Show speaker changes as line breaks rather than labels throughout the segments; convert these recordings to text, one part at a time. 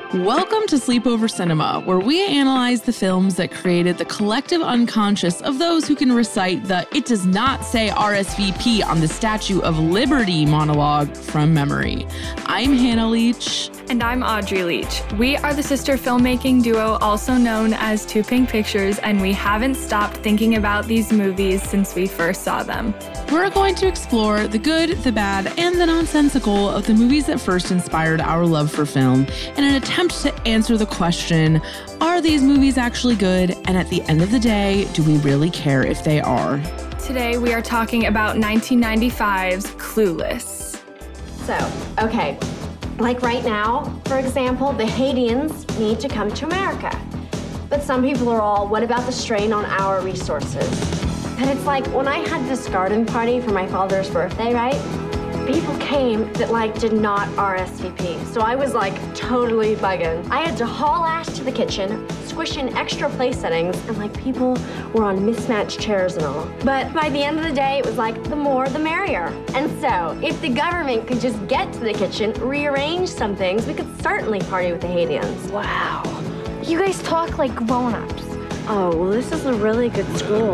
Welcome to Sleepover Cinema, where we analyze the films that created the collective unconscious of those who can recite the "It does not say RSVP on the Statue of Liberty" monologue from memory. I'm Hannah Leach.
And I'm Audrey Leach. We are the sister filmmaking duo also known as Two Pink Pictures, and we haven't stopped thinking about these movies since we first saw them.
We're going to explore the good, the bad, and the nonsensical of the movies that first inspired our love for film in an attempt to answer the question, are these movies actually good? And at the end of the day, do we really care if they are?
Today we are talking about 1995's Clueless.
So, okay, like right now, for example, the Haitians need to come to America. But some people are all, what about the strain on our resources? And it's like, when I had this garden party for my father's birthday, right? People came that did not RSVP. So I was totally bugging. I had to haul ass to the kitchen, squish in extra place settings, and people were on mismatched chairs and all. But by the end of the day, it was the more the merrier. And so if the government could just get to the kitchen, rearrange some things, we could certainly party with the Haitians.
Wow. You guys talk like grown-ups.
Oh, well, this is a really good school.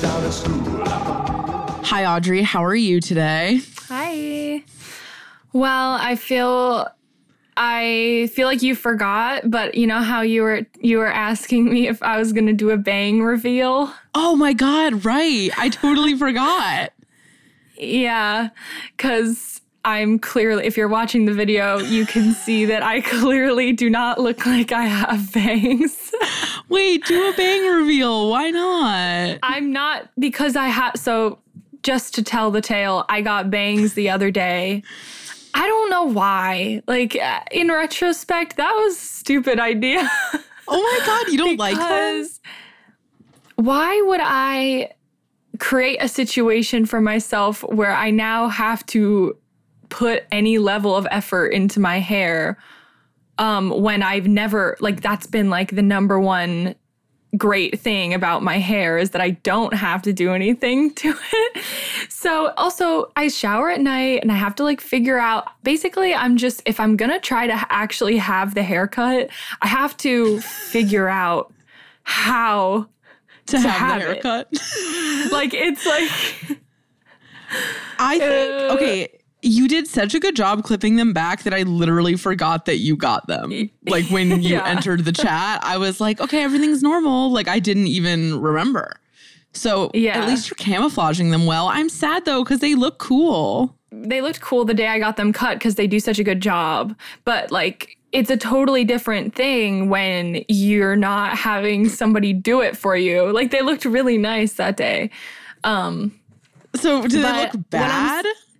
Hi, Audrey. How are you today?
Hi. Well, I feel like you forgot, but you know how you were asking me if I was going to do a bang reveal?
Oh my God, right. I totally forgot.
Yeah, because I'm clearly, if you're watching the video, you can see that I clearly do not look like I have bangs.
Wait, do a bang reveal. Why not?
I'm not, because so just to tell the tale, I got bangs the other day. I don't know why. In retrospect, that was a stupid idea.
Oh my God, you don't like them?
Why would I create a situation for myself where I now have to put any level of effort into my hair when I've never, that's been the number one great thing about my hair is that I don't have to do anything to it. So also I shower at night and I have to figure out, basically I'm just, if I'm going to try to actually have the haircut, I have to figure out how to have
the haircut. I think, okay, you did such a good job clipping them back that I literally forgot that you got them. When you entered the chat, I was like, okay, everything's normal. I didn't even remember. So at least you're camouflaging them well. I'm sad though, because they look cool.
They looked cool the day I got them cut because they do such a good job. But it's a totally different thing when you're not having somebody do it for you. They looked really nice that day.
So did they look bad?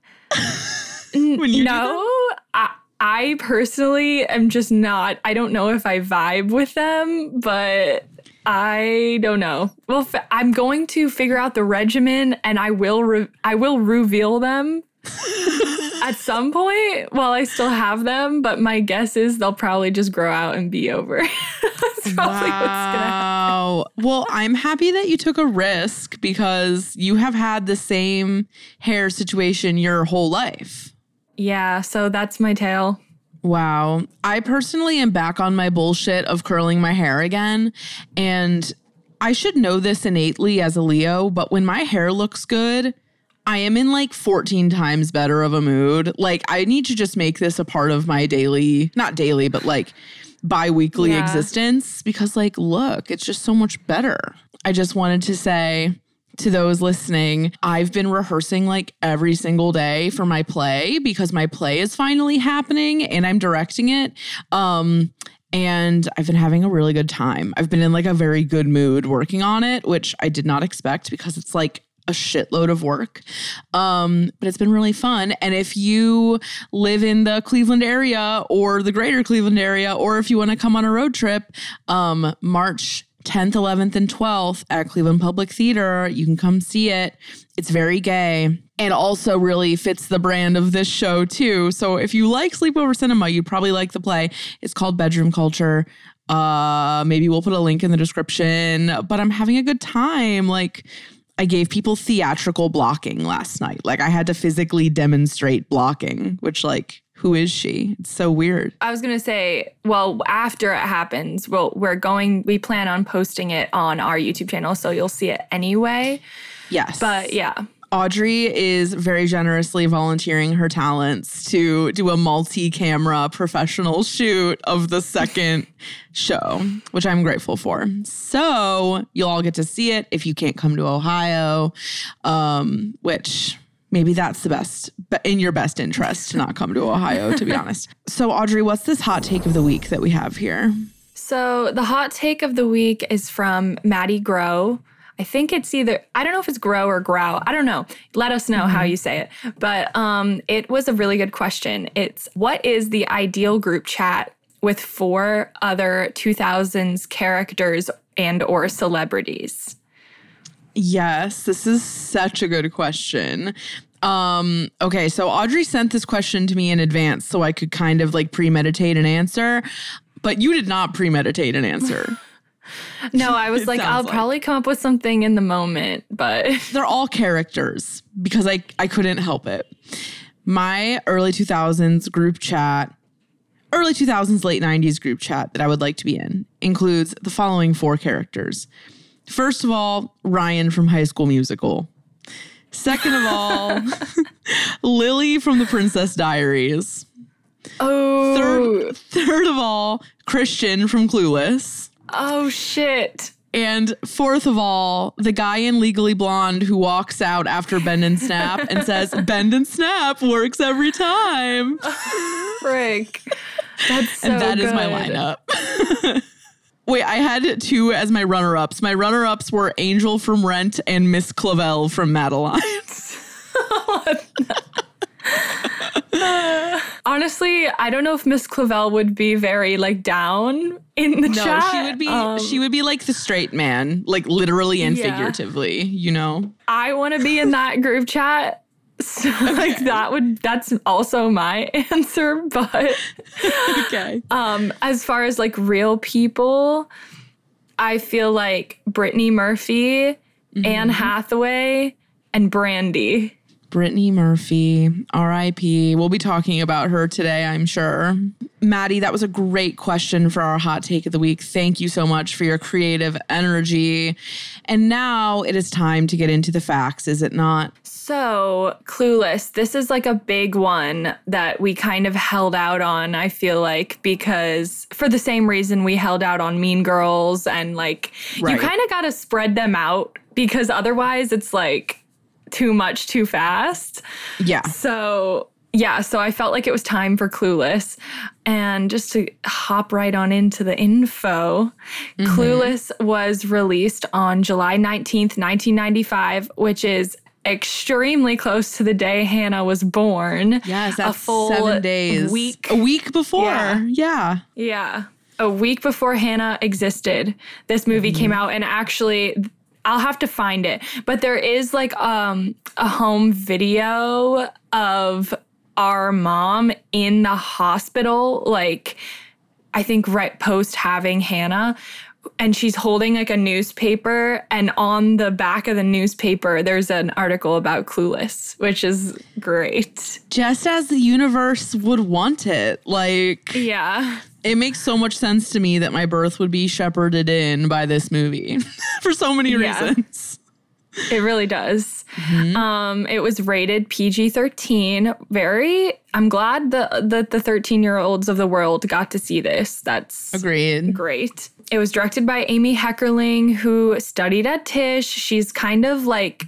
I personally am just not, I don't know if I vibe with them, but I don't know. Well, I'm going to figure out the regimen and I will reveal them at some point while I still have them, but my guess is they'll probably just grow out and be over. That's probably what's gonna happen.
Well, I'm happy that you took a risk because you have had the same hair situation your whole life.
Yeah, so that's my tale.
Wow. I personally am back on my bullshit of curling my hair again. And I should know this innately as a Leo, but when my hair looks good, I am in 14 times better of a mood. I need to just make this a part of my daily, not daily, but bi-weekly existence because look, it's just so much better. I just wanted to say to those listening, I've been rehearsing every single day for my play because my play is finally happening and I'm directing it. And I've been having a really good time. I've been in a very good mood working on it, which I did not expect because it's a shitload of work. But it's been really fun. And if you live in the Cleveland area or the greater Cleveland area, or if you want to come on a road trip, March 10th, 11th, and 12th at Cleveland Public Theater, you can come see it. It's very gay and also really fits the brand of this show too. So if you like sleepover cinema, you'd probably like the play. It's called Bedroom Culture. Maybe we'll put a link in the description, but I'm having a good time. I gave people theatrical blocking last night. I had to physically demonstrate blocking, which Who is she? It's so weird.
I was going to say, well, after it happens, we plan on posting it on our YouTube channel, so you'll see it anyway.
Yes.
But yeah.
Audrey is very generously volunteering her talents to do a multi-camera professional shoot of the second show, which I'm grateful for. So you'll all get to see it if you can't come to Ohio, which maybe that's the best, but in your best interest to not come to Ohio, to be honest. So Audrey, what's this hot take of the week that we have here?
So the hot take of the week is from Maddie Grow. I think it's either, I don't know if it's grow or grow. I don't know. Let us know how you say it. But it was a really good question. It's, what is the ideal group chat with 4 other 2000s characters and or celebrities?
Yes, this is such a good question. Okay, so Audrey sent this question to me in advance so I could kind of like premeditate an answer, but you did not premeditate an answer.
No, I was like, I'll probably come up with something in the moment, but
they're all characters because I couldn't help it. My early 2000s group chat, early 2000s, late 90s group chat that I would like to be in includes the following 4 characters. First of all, Ryan from High School Musical. Second of all, Lily from The Princess Diaries.
Oh.
Third of all, Christian from Clueless.
Oh, shit.
And fourth of all, the guy in Legally Blonde who walks out after Bend and Snap and says, Bend and Snap works every time.
Frick. That's so
and that
good.
is my lineup. Wait, I had 2 as my runner-ups. My runner-ups were Angel from Rent and Miss Clavel from Madeline.
Honestly, I don't know if Miss Clavel would be very like down in the chat.
No, she would be like the straight man, like literally and figuratively, you know.
I want to be in that group chat. So like that's also my answer, but
okay.
As far as like real people, I feel like Brittany Murphy, Anne Hathaway, and Brandy.
Brittany Murphy, R.I.P. We'll be talking about her today, I'm sure. Maddie, that was a great question for our hot take of the week. Thank you so much for your creative energy. And now it is time to get into the facts, is it not?
So, Clueless, this is like a big one that we kind of held out on, I feel like, because for the same reason we held out on Mean Girls and like, you kind of got to spread them out because otherwise it's like too much too fast.
Yeah.
So I felt like it was time for Clueless. And just to hop right on into the info, Clueless was released on July 19th, 1995, which is extremely close to the day Hannah was born.
Yes, that's
a full
7 days. A week before. Yeah.
A week before Hannah existed, this movie came out. And actually, I'll have to find it. But there is like a home video of our mom in the hospital, like I think right post having Hannah. And she's holding like a newspaper, and on the back of the newspaper, there's an article about Clueless, which is great.
Just as the universe would want it. Like,
yeah.
It makes so much sense to me that my birth would be shepherded in by this movie for so many reasons.
It really does. It was rated PG-13. I'm glad that the 13-year-olds of the world got to see this. That's
agreed.
Great. It was directed by Amy Heckerling, who studied at Tisch. She's kind of like,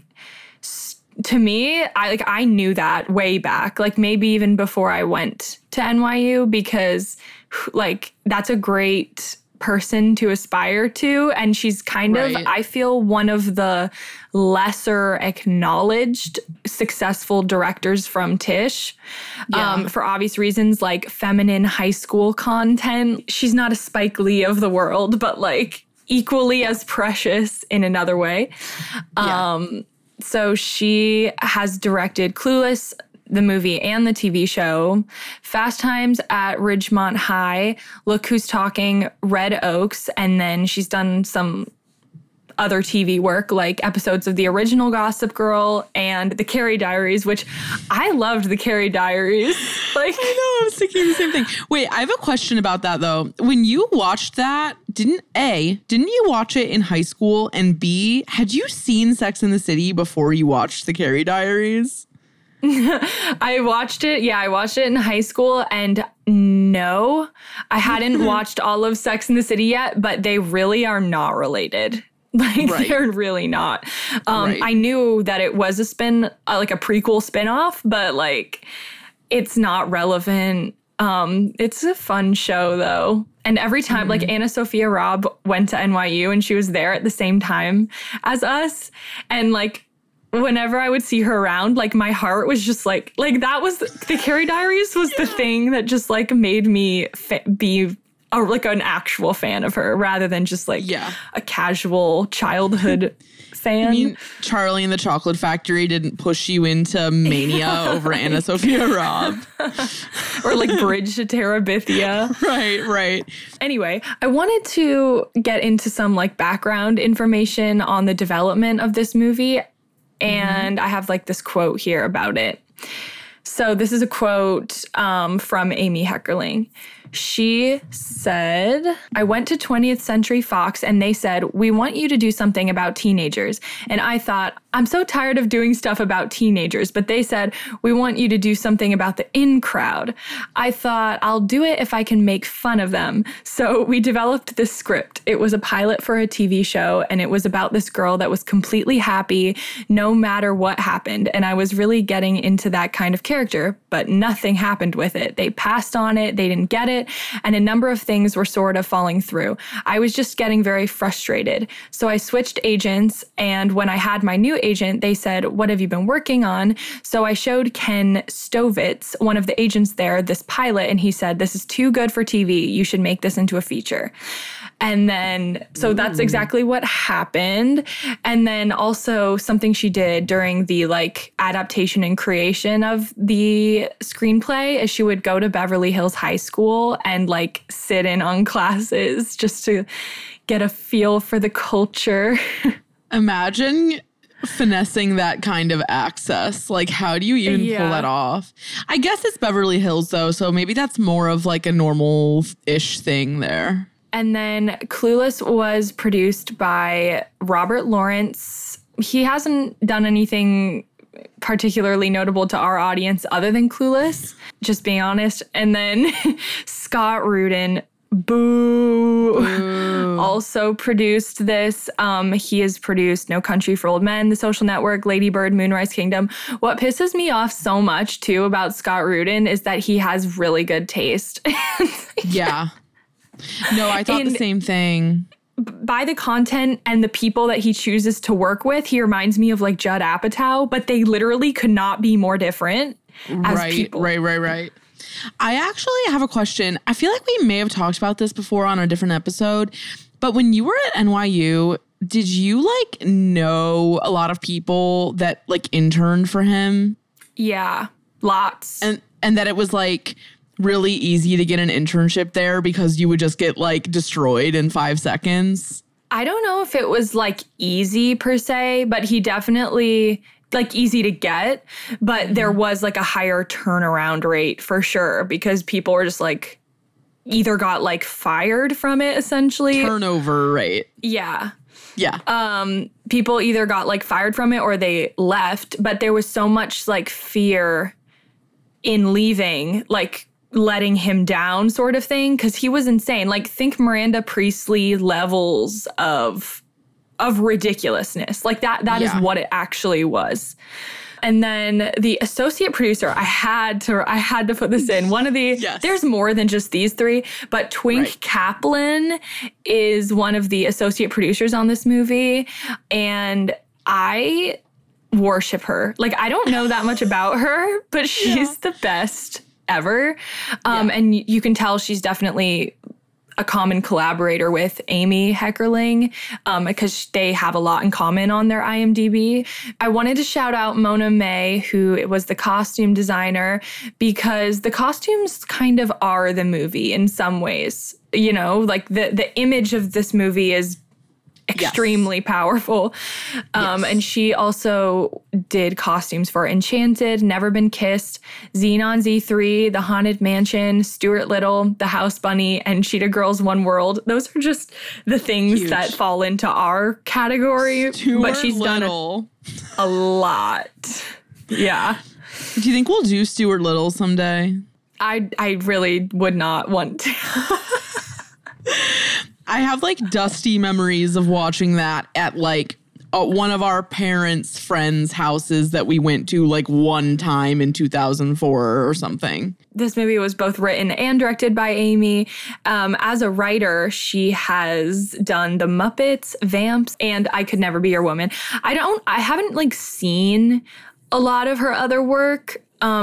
to me, I knew that way back, like maybe even before I went to NYU, because like that's a great person to aspire to. And she's kind of, I feel, one of the lesser acknowledged successful directors from Tisch. For obvious reasons, like feminine high school content. She's not a Spike Lee of the world, but like equally as precious in another way. So she has directed Clueless, the movie and the TV show, Fast Times at Ridgemont High, Look Who's Talking, Red Oaks, and then she's done some other TV work, like episodes of the original Gossip Girl and the Carrie Diaries, which I loved the Carrie Diaries. Like,
I know, I was thinking the same thing. Wait, I have a question about that though. When you watched that, didn't you watch it in high school? And B, had you seen Sex and the City before you watched the Carrie Diaries?
I watched it. Yeah, I watched it in high school, and no, I hadn't watched all of Sex and the City yet, but they really are not related. Like,
right.
They're really not.
Right.
I knew that it was like a prequel spinoff, but like, it's not relevant. It's a fun show though. And every time, like Anna Sophia Robb went to NYU and she was there at the same time as us. And like, whenever I would see her around, like my heart was just like that was the Carrie Diaries was the thing that just like made me be like an actual fan of her rather than just like a casual childhood fan.
I mean, Charlie and the Chocolate Factory didn't push you into mania over Anna Sophia Robb.
Or like Bridge to Terabithia.
Right.
Anyway, I wanted to get into some like background information on the development of this movie. And I have like this quote here about it. So this is a quote from Amy Heckerling. She said, I went to 20th Century Fox and they said, we want you to do something about teenagers. And I thought, I'm so tired of doing stuff about teenagers. But they said, we want you to do something about the in crowd. I thought, I'll do it if I can make fun of them. So we developed this script. It was a pilot for a TV show. And it was about this girl that was completely happy no matter what happened. And I was really getting into that kind of character, but nothing happened with it. They passed on it. They didn't get it. And a number of things were sort of falling through. I was just getting very frustrated. So I switched agents. And when I had my new agent, they said, what have you been working on? So I showed Ken Stovitz, one of the agents there, this pilot. And he said, this is too good for TV. You should make this into a feature. And then, so that's exactly what happened. And then also something she did during the like adaptation and creation of the screenplay is she would go to Beverly Hills High School and like sit in on classes just to get a feel for the culture.
Imagine finessing that kind of access. Like, how do you even pull that off? I guess it's Beverly Hills though, so maybe that's more of like a normal-ish thing there.
And then Clueless was produced by Robert Lawrence. He hasn't done anything particularly notable to our audience other than Clueless, just being honest. And then Scott Rudin, also produced this. He has produced No Country for Old Men, The Social Network, Lady Bird, Moonrise Kingdom. What pisses me off so much too about Scott Rudin is that he has really good taste.
Yeah. No, I thought the same thing.
By the content and the people that he chooses to work with, he reminds me of like Judd Apatow, but they literally could not be more different as people.
Right. I actually have a question. I feel like we may have talked about this before on a different episode, but when you were at NYU, did you like know a lot of people that like interned for him?
Yeah, lots.
And that it was like really easy to get an internship there because you would just get like destroyed in 5 seconds?
I don't know if it was like easy per se, but he definitely like easy to get, but there was like a higher turnaround rate for sure because people were just like either got like fired from it essentially.
Turnover rate.
Yeah.
People
either got like fired from it or they left, but there was so much like fear in leaving, like letting him down sort of thing, because he was insane. Like, think Miranda Priestley levels of ridiculousness. Like that is what it actually was. And then the associate producer, I had to put this in. One of the there's more than just these three, but Twink Kaplan is one of the associate producers on this movie, and I worship her. Like, I don't know that much about her, but she's the best ever. And you can tell she's definitely a common collaborator with Amy Heckerling because they have a lot in common on their IMDb. I wanted to shout out Mona May, who was the costume designer, because the costumes kind of are the movie in some ways. You know, like the image of this movie is extremely powerful. And she also did costumes for Enchanted, Never Been Kissed, Xenon Z3, The Haunted Mansion, Stuart Little, The House Bunny, and Cheetah Girls One World. Those are just the things that fall into our category. But she's done a lot. Yeah.
Do you think we'll do Stuart Little someday?
I really would not want to.
I have like dusty memories of watching that at like one of our parents' friends' houses that we went to like one time in 2004 or something.
This movie was both written and directed by Amy. As a writer, she has done The Muppets, Vamps, and I Could Never Be Your Woman. I haven't like seen a lot of her other work.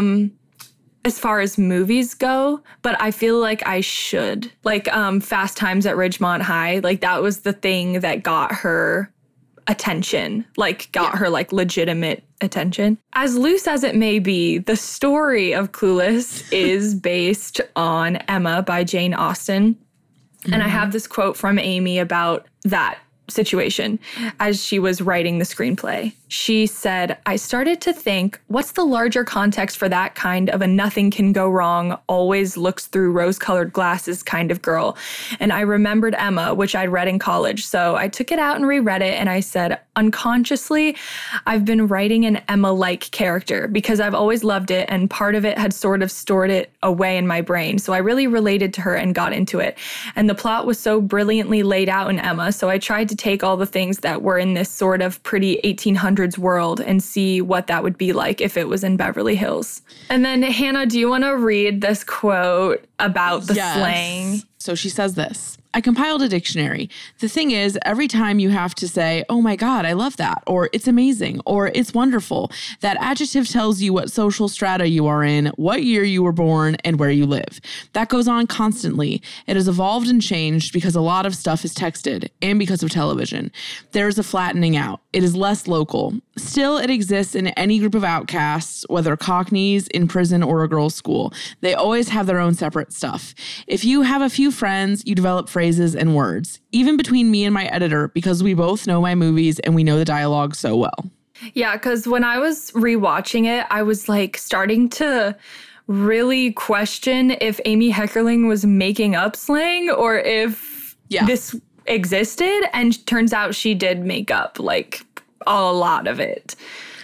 As far as movies go, but I feel like I should. Like Fast Times at Ridgemont High, like that was the thing that got her attention, like got her like legitimate attention. As loose as it may be, the story of Clueless is based on Emma by Jane Austen. And I have this quote from Amy about that situation as she was writing the screenplay. She said, I started to think, what's the larger context for that kind of a nothing can go wrong, always looks through rose-colored glasses kind of girl? And I remembered Emma, which I'd read in college. So I took it out and reread it, and I said, unconsciously, I've been writing an Emma-like character because I've always loved it, and part of it had sort of stored it away in my brain. So I really related to her and got into it. And the plot was so brilliantly laid out in Emma, so I tried to take all the things that were in this sort of pretty 1800s world and see what that would be like if it was in Beverly Hills. And then, Hannah, do you want to read this quote about the slang?
So she says this. I compiled a dictionary. The thing is, every time you have to say, oh my God, I love that, or it's amazing, or it's wonderful, that adjective tells you what social strata you are in, what year you were born, and where you live. That goes on constantly. It has evolved and changed because a lot of stuff is texted, and because of television. There is a flattening out. It is less local. Still, it exists in any group of outcasts, whether Cockneys, in prison, or a girls' school. They always have their own separate stuff. If you have a few friends, you develop phrases and words, even between me and my editor, because we both know my movies and we know the dialogue so well.
Yeah, because when I was rewatching it, I was like starting to really question if Amy Heckerling was making up slang or if this existed. And turns out she did make up like a lot of it.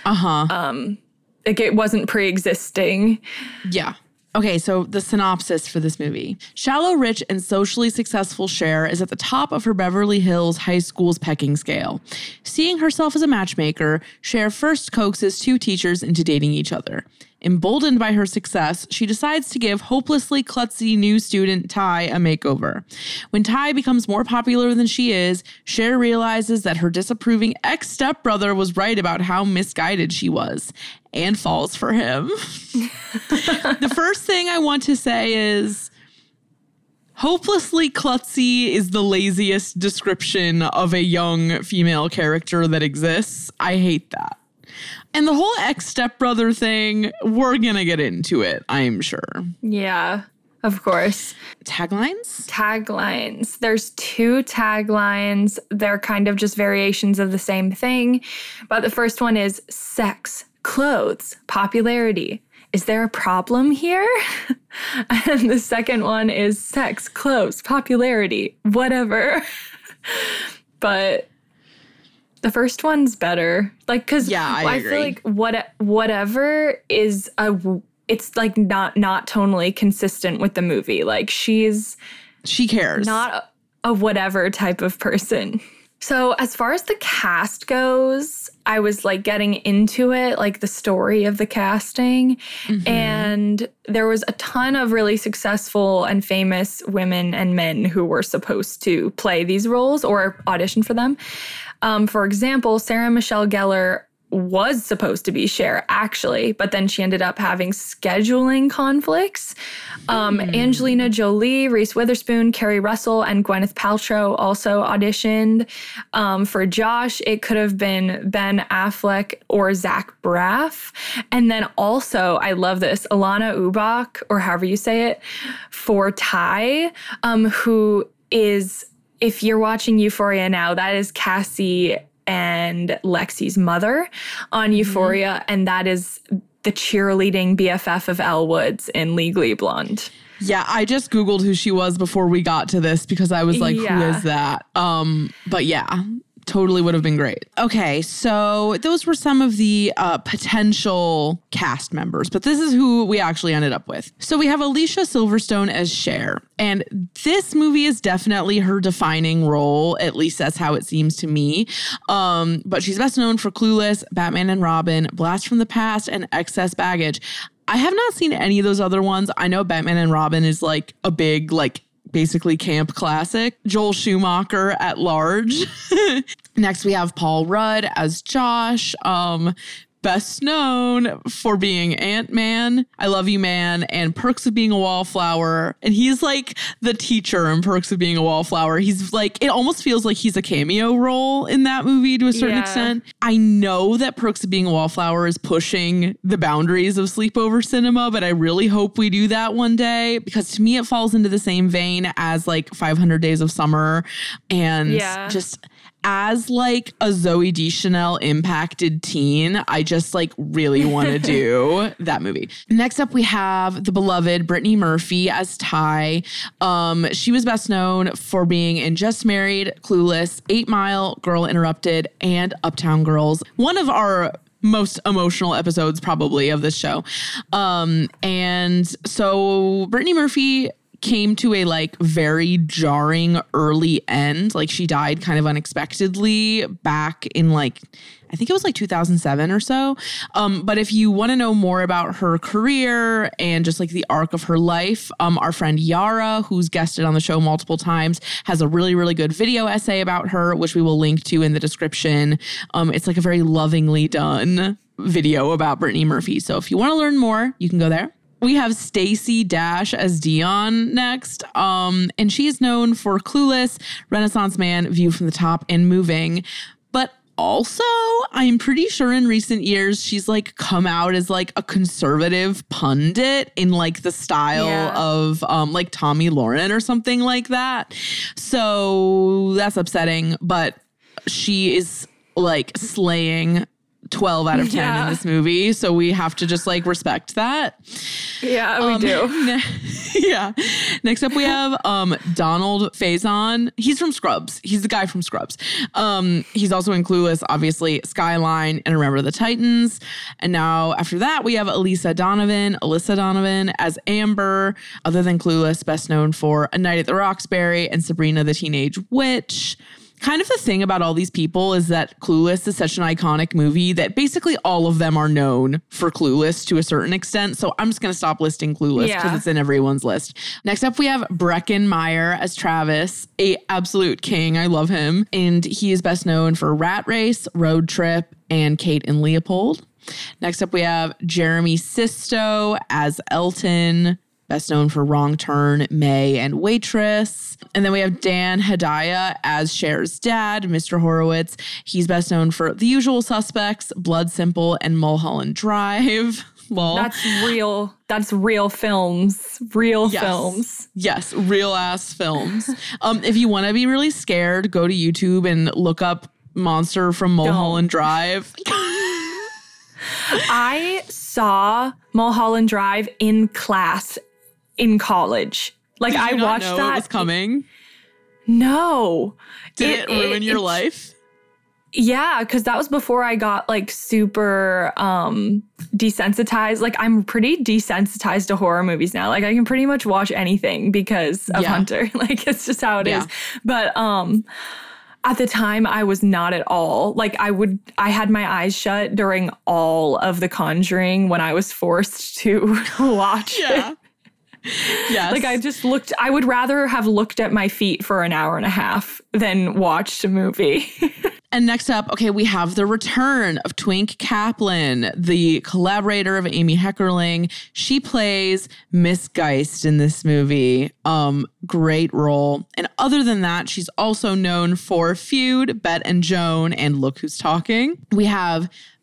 Like it wasn't pre-existing.
Yeah. Okay, so the synopsis for this movie. Shallow, rich, and socially successful Cher is at the top of her Beverly Hills high school's pecking scale. Seeing herself as a matchmaker, Cher first coaxes two teachers into dating each other. Emboldened by her success, she decides to give hopelessly klutzy new student Ty a makeover. When Ty becomes more popular than she is, Cher realizes that her disapproving ex-stepbrother was right about how misguided she was, and falls for him. The first thing I want to say is, hopelessly klutzy is the laziest description of a young female character that exists. I hate that. And the whole ex-stepbrother thing, we're going to get into it, I'm sure.
Yeah, of course.
Taglines?
Taglines. There's two taglines. They're kind of just variations of the same thing. But the first one is sex, clothes, popularity. Is there a problem here? And the second one is sex, clothes, popularity, whatever. But the first one's better. Like, because I feel like whatever is it's like not tonally consistent with the movie. Like she cares. Not a whatever type of person. So as far as the cast goes, I was like getting into it, like the story of the casting. Mm-hmm. And there was a ton of really successful and famous women and men who were supposed to play these roles or audition for them. For example, Sarah Michelle Gellar was supposed to be Cher, actually, but then she ended up having scheduling conflicts. Angelina Jolie, Reese Witherspoon, Kerry Russell, and Gwyneth Paltrow also auditioned. For Josh, it could have been Ben Affleck or Zach Braff. And then also, I love this, Alana Ubach, or however you say it, for Ty, who is if you're watching Euphoria now, that is Cassie and Lexi's mother on Euphoria. And that is the cheerleading BFF of Elle Woods in Legally Blonde.
Yeah, I just Googled who she was before we got to this because I was like, who is that? But yeah, totally would have been great. Okay, so those were some of the potential cast members, but this is who we actually ended up with. So we have Alicia Silverstone as Cher, and this movie is definitely her defining role, at least that's how it seems to me. But she's best known for Clueless, Batman and Robin, Blast from the Past, and Excess Baggage. I have not seen any of those other ones. I know Batman and Robin is like a big, like, basically camp classic. Joel Schumacher at large. Next, we have Paul Rudd as Josh. Best known for being Ant-Man, I Love You Man, and Perks of Being a Wallflower. And he's like the teacher in Perks of Being a Wallflower. He's like, it almost feels like he's a cameo role in that movie to a certain extent. I know that Perks of Being a Wallflower is pushing the boundaries of sleepover cinema, but I really hope we do that one day because to me it falls into the same vein as like 500 Days of Summer and just as like a Zooey Deschanel impacted teen, I just like really want to do that movie. Next up, we have the beloved Brittany Murphy as Ty. She was best known for being in Just Married, Clueless, 8 Mile, Girl Interrupted, and Uptown Girls. One of our most emotional episodes probably of this show. And so Brittany Murphy came to a like very jarring early end. Like she died kind of unexpectedly back in like, I think it was like 2007 or so. But if you want to know more about her career and just like the arc of her life, our friend Yara, who's guested on the show multiple times, has a really, really good video essay about her, which we will link to in the description. It's like a very lovingly done video about Brittany Murphy. So if you want to learn more, you can go there. We have Stacey Dash as Dion next. And she is known for Clueless, Renaissance Man, View from the Top, and Moving. But also, I'm pretty sure in recent years, she's like come out as like a conservative pundit in like the style of like Tommy Lauren or something like that. So that's upsetting, but she is like slaying 12 out of 10 in this movie. So we have to just like respect that.
Yeah, we do.
Next up we have Donald Faison. He's from Scrubs. He's the guy from Scrubs. He's also in Clueless, obviously, Skyline, and Remember the Titans. And now after that we have Alyssa Donovan as Amber. Other than Clueless, best known for A Night at the Roxbury and Sabrina the Teenage Witch. Kind of the thing about all these people is that Clueless is such an iconic movie that basically all of them are known for Clueless to a certain extent. So I'm just going to stop listing Clueless because it's in everyone's list. Next up, we have Breckin Meyer as Travis, a absolute king. I love him. And he is best known for Rat Race, Road Trip, and Kate and Leopold. Next up, we have Jeremy Sisto as Elton, best known for Wrong Turn, May, and Waitress. And then we have Dan Hedaya as Cher's dad, Mr. Horowitz. He's best known for The Usual Suspects, Blood Simple, and Mulholland Drive. Lol.
That's real. That's real films. Real films.
Yes, real ass films. If you want to be really scared, go to YouTube and look up Monster from Mulholland Drive.
I saw Mulholland Drive in class in college. Like I watched that.
It was coming.
No.
Did it ruin your life?
Yeah, because that was before I got like super desensitized. Like I'm pretty desensitized to horror movies now. Like I can pretty much watch anything because of Hunter. Like it's just how it is. But at the time I was not at all. Like I had my eyes shut during all of The Conjuring when I was forced to watch it. Yes. Like I would rather have looked at my feet for an hour and a half than watched a movie.
And next up, okay, we have the return of Twink Kaplan, the collaborator of Amy Heckerling. She plays Miss Geist in this movie. Great role. And other than that, she's also known for Feud, Bet and Joan, and Look Who's Talking. We have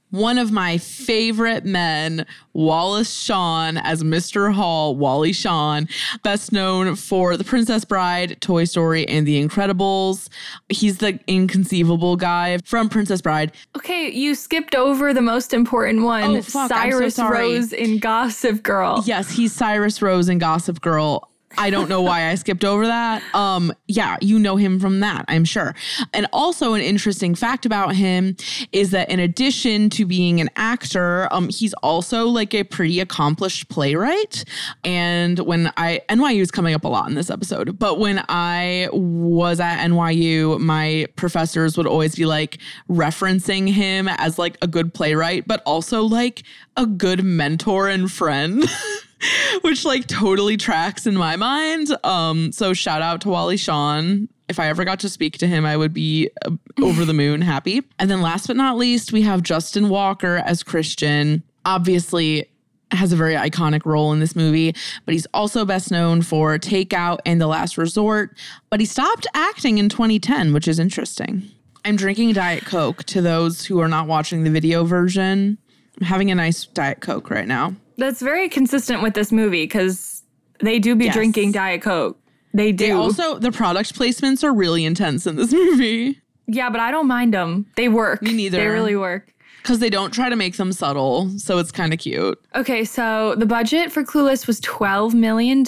one of my favorite men, Wallace Shawn as Mr. Hall, Wally Shawn, best known for The Princess Bride, Toy Story, and The Incredibles. He's the inconceivable guy from Princess Bride.
Okay, you skipped over the most important one.
Oh, fuck, I'm so
Cyrus
sorry.
Rose in Gossip Girl.
Yes, he's Cyrus Rose in Gossip Girl. I don't know why I skipped over that. Yeah, you know him from that, I'm sure. And also an interesting fact about him is that in addition to being an actor, he's also like a pretty accomplished playwright. And NYU is coming up a lot in this episode, but when I was at NYU, my professors would always be like referencing him as like a good playwright, but also like a good mentor and friend. Which like totally tracks in my mind. So shout out to Wally Shawn. If I ever got to speak to him, I would be over the moon happy. And then last but not least, we have Justin Walker as Christian. Obviously has a very iconic role in this movie, but he's also best known for Takeout and The Last Resort. But he stopped acting in 2010, which is interesting. I'm drinking Diet Coke to those who are not watching the video version. I'm having a nice Diet Coke right now.
That's very consistent with this movie because they do be drinking Diet Coke. They do.
They also, the product placements are really intense in this movie.
Yeah, but I don't mind them. They work.
Me neither.
They really work.
Because they don't try to make them subtle, so it's kind of cute.
Okay, so the budget for Clueless was $12 million.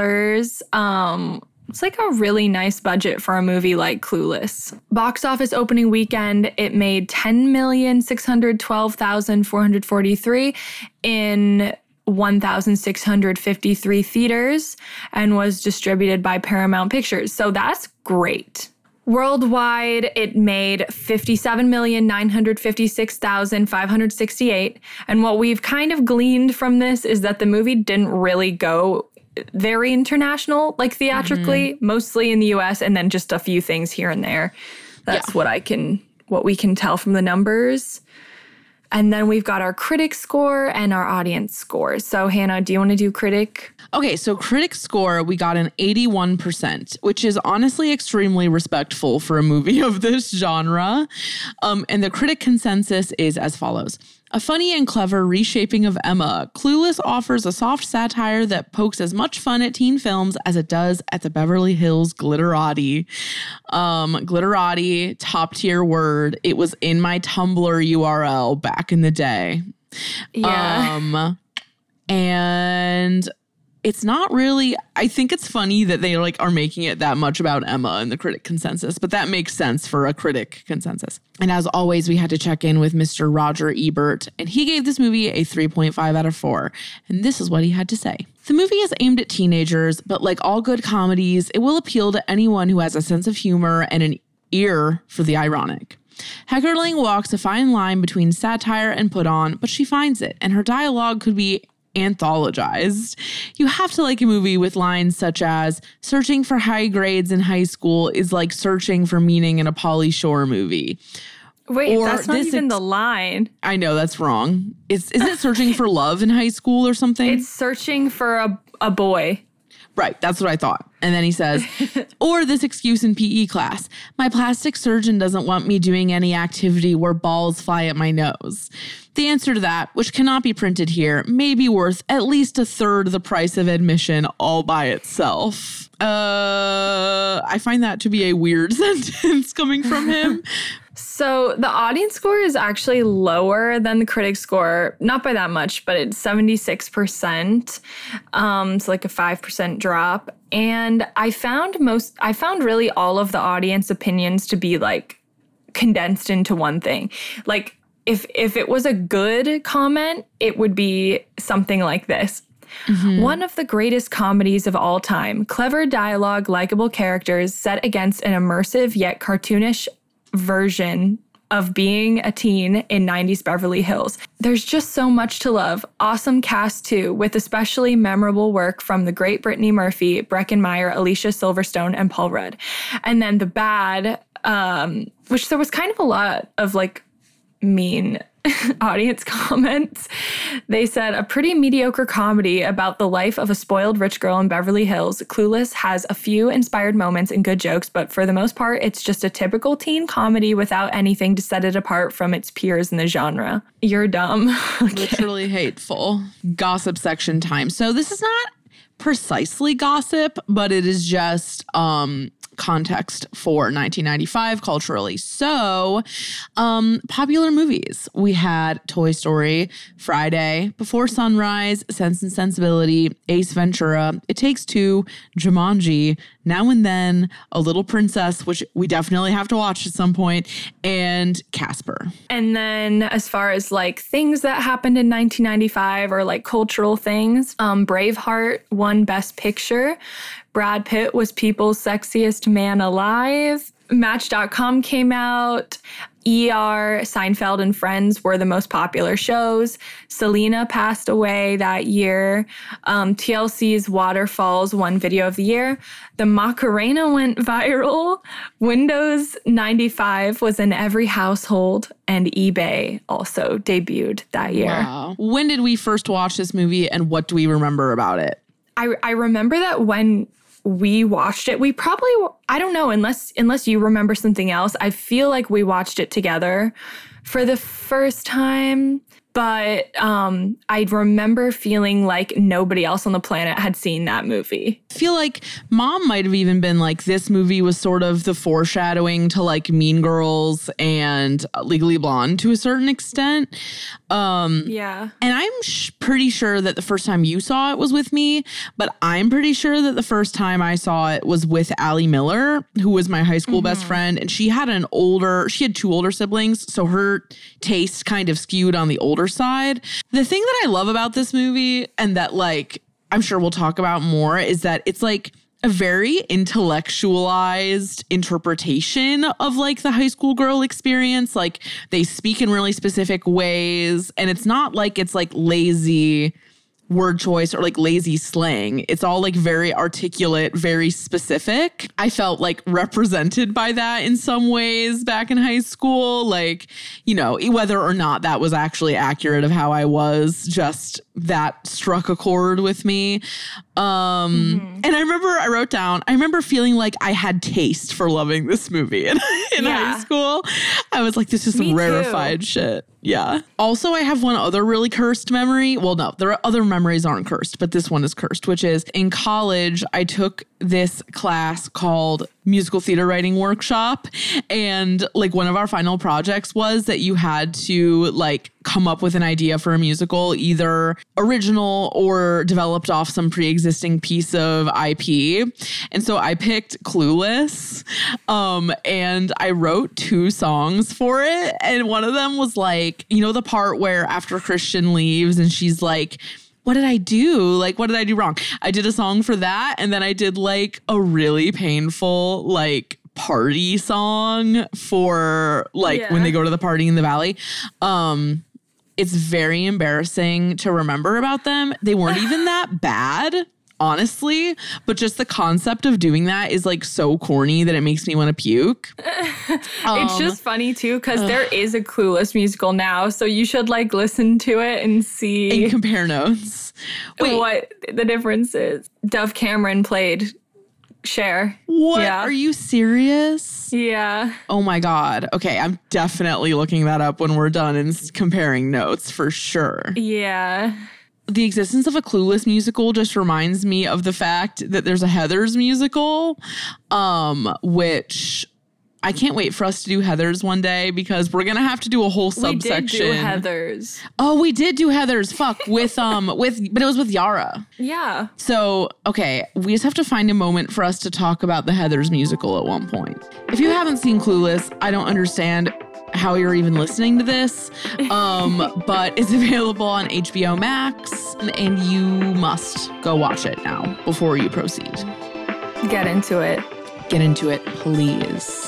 It's like a really nice budget for a movie like Clueless. Box office opening weekend, it made $10,612,443 in 1,653 theaters and was distributed by Paramount Pictures. So that's great. Worldwide, it made $57,956,568. And what we've kind of gleaned from this is that the movie didn't really go very international, like theatrically, mostly in the US, and then just a few things here and there. That's what we can tell from the numbers. And then we've got our critic score and our audience score. So Hannah, do you want to do critic?
Okay, so critic score, we got an 81%, which is honestly extremely respectful for a movie of this genre. And the critic consensus is as follows. A funny and clever reshaping of Emma, Clueless offers a soft satire that pokes as much fun at teen films as it does at the Beverly Hills glitterati. Glitterati, top tier word. It was in my Tumblr URL back in the day.
Yeah.
And it's not really, I think it's funny that they like are making it that much about Emma in the critic consensus, but that makes sense for a critic consensus. And as always, we had to check in with Mr. Roger Ebert, and he gave this movie a 3.5 out of 4. And this is what he had to say. The movie is aimed at teenagers, but like all good comedies, it will appeal to anyone who has a sense of humor and an ear for the ironic. Heckerling walks a fine line between satire and put on, but she finds it, and her dialogue could be anthologized. You have to like a movie with lines such as searching for high grades in high school is like searching for meaning in a Pauly Shore movie.
Wait, or that's not even the line.
I know, that's wrong. Is it searching for love in high school or something?
It's searching for a boy.
Right, that's what I thought. And then he says, or this excuse in PE class. My plastic surgeon doesn't want me doing any activity where balls fly at my nose. The answer to that, which cannot be printed here, may be worth at least a third the price of admission all by itself. I find that to be a weird sentence coming from him.
So the audience score is actually lower than the critic score, not by that much, but it's 76%. It's like a 5% drop. And I found really all of the audience opinions to be like condensed into one thing. Like if it was a good comment, it would be something like this. Mm-hmm. One of the greatest comedies of all time. Clever dialogue, likable characters set against an immersive yet cartoonish version of being a teen in 90s Beverly Hills. There's just so much to love. Awesome cast too, with especially memorable work from the great Brittany Murphy, Breckin Meyer, Alicia Silverstone, and Paul Rudd. And then the bad, which there was kind of a lot of like mean audience comments. They said, a pretty mediocre comedy about the life of a spoiled rich girl in Beverly Hills. Clueless has a few inspired moments and good jokes, but for the most part, it's just a typical teen comedy without anything to set it apart from its peers in the genre. You're dumb. Okay.
Literally hateful. Gossip section time. So this is not precisely gossip, but it is just context for 1995 culturally. So, popular movies. We had Toy Story, Friday, Before Sunrise, Sense and Sensibility, Ace Ventura, It Takes Two, Jumanji, Now and Then, A Little Princess, which we definitely have to watch at some point, and Casper.
And then as far as like things that happened in 1995 or like cultural things, Braveheart won Best Picture. Brad Pitt was People's Sexiest Man Alive. Match.com came out. ER, Seinfeld, and Friends were the most popular shows. Selena passed away that year. TLC's Waterfalls won Video of the Year. The Macarena went viral. Windows 95 was in every household. And eBay also debuted that year.
Wow. When did we first watch this movie and what do we remember about it?
I remember that when we watched it, we probably, I don't know, unless you remember something else, I feel like we watched it together for the first time. But I remember feeling like nobody else on the planet had seen that movie.
I feel like Mom might have even been like, this movie was sort of the foreshadowing to like Mean Girls and Legally Blonde to a certain extent.
Yeah.
And I'm pretty sure that the first time you saw it was with me, but I'm pretty sure that the first time I saw it was with Allie Miller, who was my high school best friend. And she had two older siblings. So her taste kind of skewed on the older side. The thing that I love about this movie, and that like I'm sure we'll talk about more, is that it's like a very intellectualized interpretation of like the high school girl experience. Like they speak in really specific ways, and it's not like it's like lazy word choice or like lazy slang. It's all like very articulate, very specific. I felt like represented by that in some ways back in high school. Like, you know, whether or not that was actually accurate of how I was, just that struck a chord with me. And I remember feeling like I had taste for loving this movie in high school. I was like, this is some rarefied shit. Yeah. Also, I have one other really cursed memory. Well, no, there are other memories aren't cursed, but this one is cursed, which is in college, I took this class called Musical Theater Writing Workshop. And like one of our final projects was that you had to like come up with an idea for a musical, either original or developed off some pre-existing piece of IP. And so I picked Clueless, and I wrote 2 songs for it. And one of them was like, you know, the part where after Christian leaves and she's like, what did I do? Like, what did I do wrong? I did a song for that. And then I did like a really painful, like, party song for like when they go to the party in the valley. It's very embarrassing to remember about them. They weren't even that bad, honestly, but just the concept of doing that is like so corny that it makes me want to puke.
It's just funny too, because there is a Clueless musical now, so you should like listen to it and see
and compare notes. Wait,
what the difference is. Dove Cameron played Cher.
What? Yeah. Are you serious?
Yeah.
Oh my God. Okay, I'm definitely looking that up when we're done and comparing notes for sure.
Yeah.
The existence of a Clueless musical just reminds me of the fact that there's a Heathers musical, which I can't wait for us to do Heathers one day, because we're gonna have to do a whole subsection.
We did do Heathers.
Oh, we did do Heathers. Fuck, but it was with Yara.
Yeah.
So, okay, we just have to find a moment for us to talk about the Heathers musical at one point. If you haven't seen Clueless, I don't understand how you're even listening to this, but it's available on HBO Max, and you must go watch it now before you proceed.
Get into it.
Get into it, please.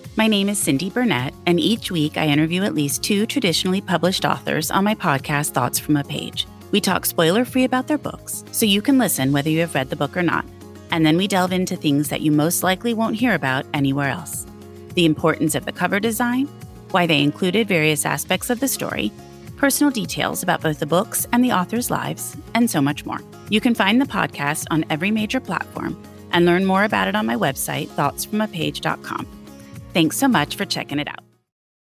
My name is Cindy Burnett, and each week I interview at least 2 traditionally published authors on my podcast, Thoughts from a Page. We talk spoiler-free about their books, so you can listen whether you have read the book or not. And then we delve into things that you most likely won't hear about anywhere else. The importance of the cover design, why they included various aspects of the story, personal details about both the books and the authors' lives, and so much more. You can find the podcast on every major platform and learn more about it on my website, thoughtsfromapage.com. Thanks so much for checking it out.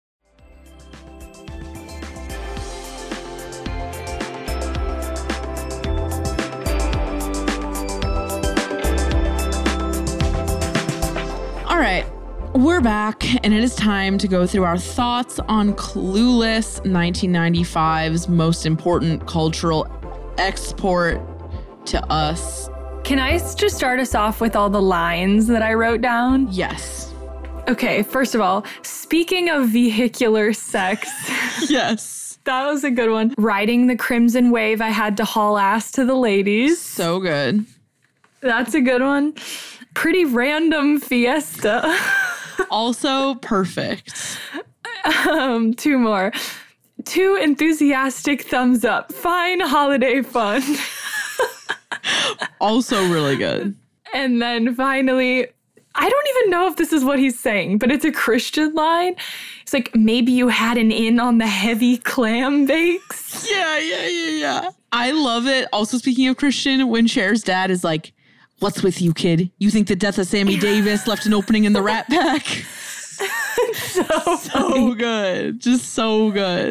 All right, we're back, and it is time to go through our thoughts on Clueless, 1995's most important cultural export to us.
Can I just start us off with all the lines that I wrote down?
Yes.
Okay, first of all, speaking of vehicular sex.
Yes.
That was a good one. Riding the crimson wave, I had to haul ass to the ladies.
So good.
That's a good one. Pretty random fiesta.
Also perfect.
2 more. 2 enthusiastic thumbs up. Fine holiday fun.
Also really good.
And then finally, I don't even know if this is what he's saying, but it's a Christian line. It's like, maybe you had an in on the heavy clam bakes.
Yeah. I love it. Also, speaking of Christian, when Cher's dad is like, "What's with you, kid? You think the death of Sammy Davis left an opening in the Rat Pack?" So good. Just so good.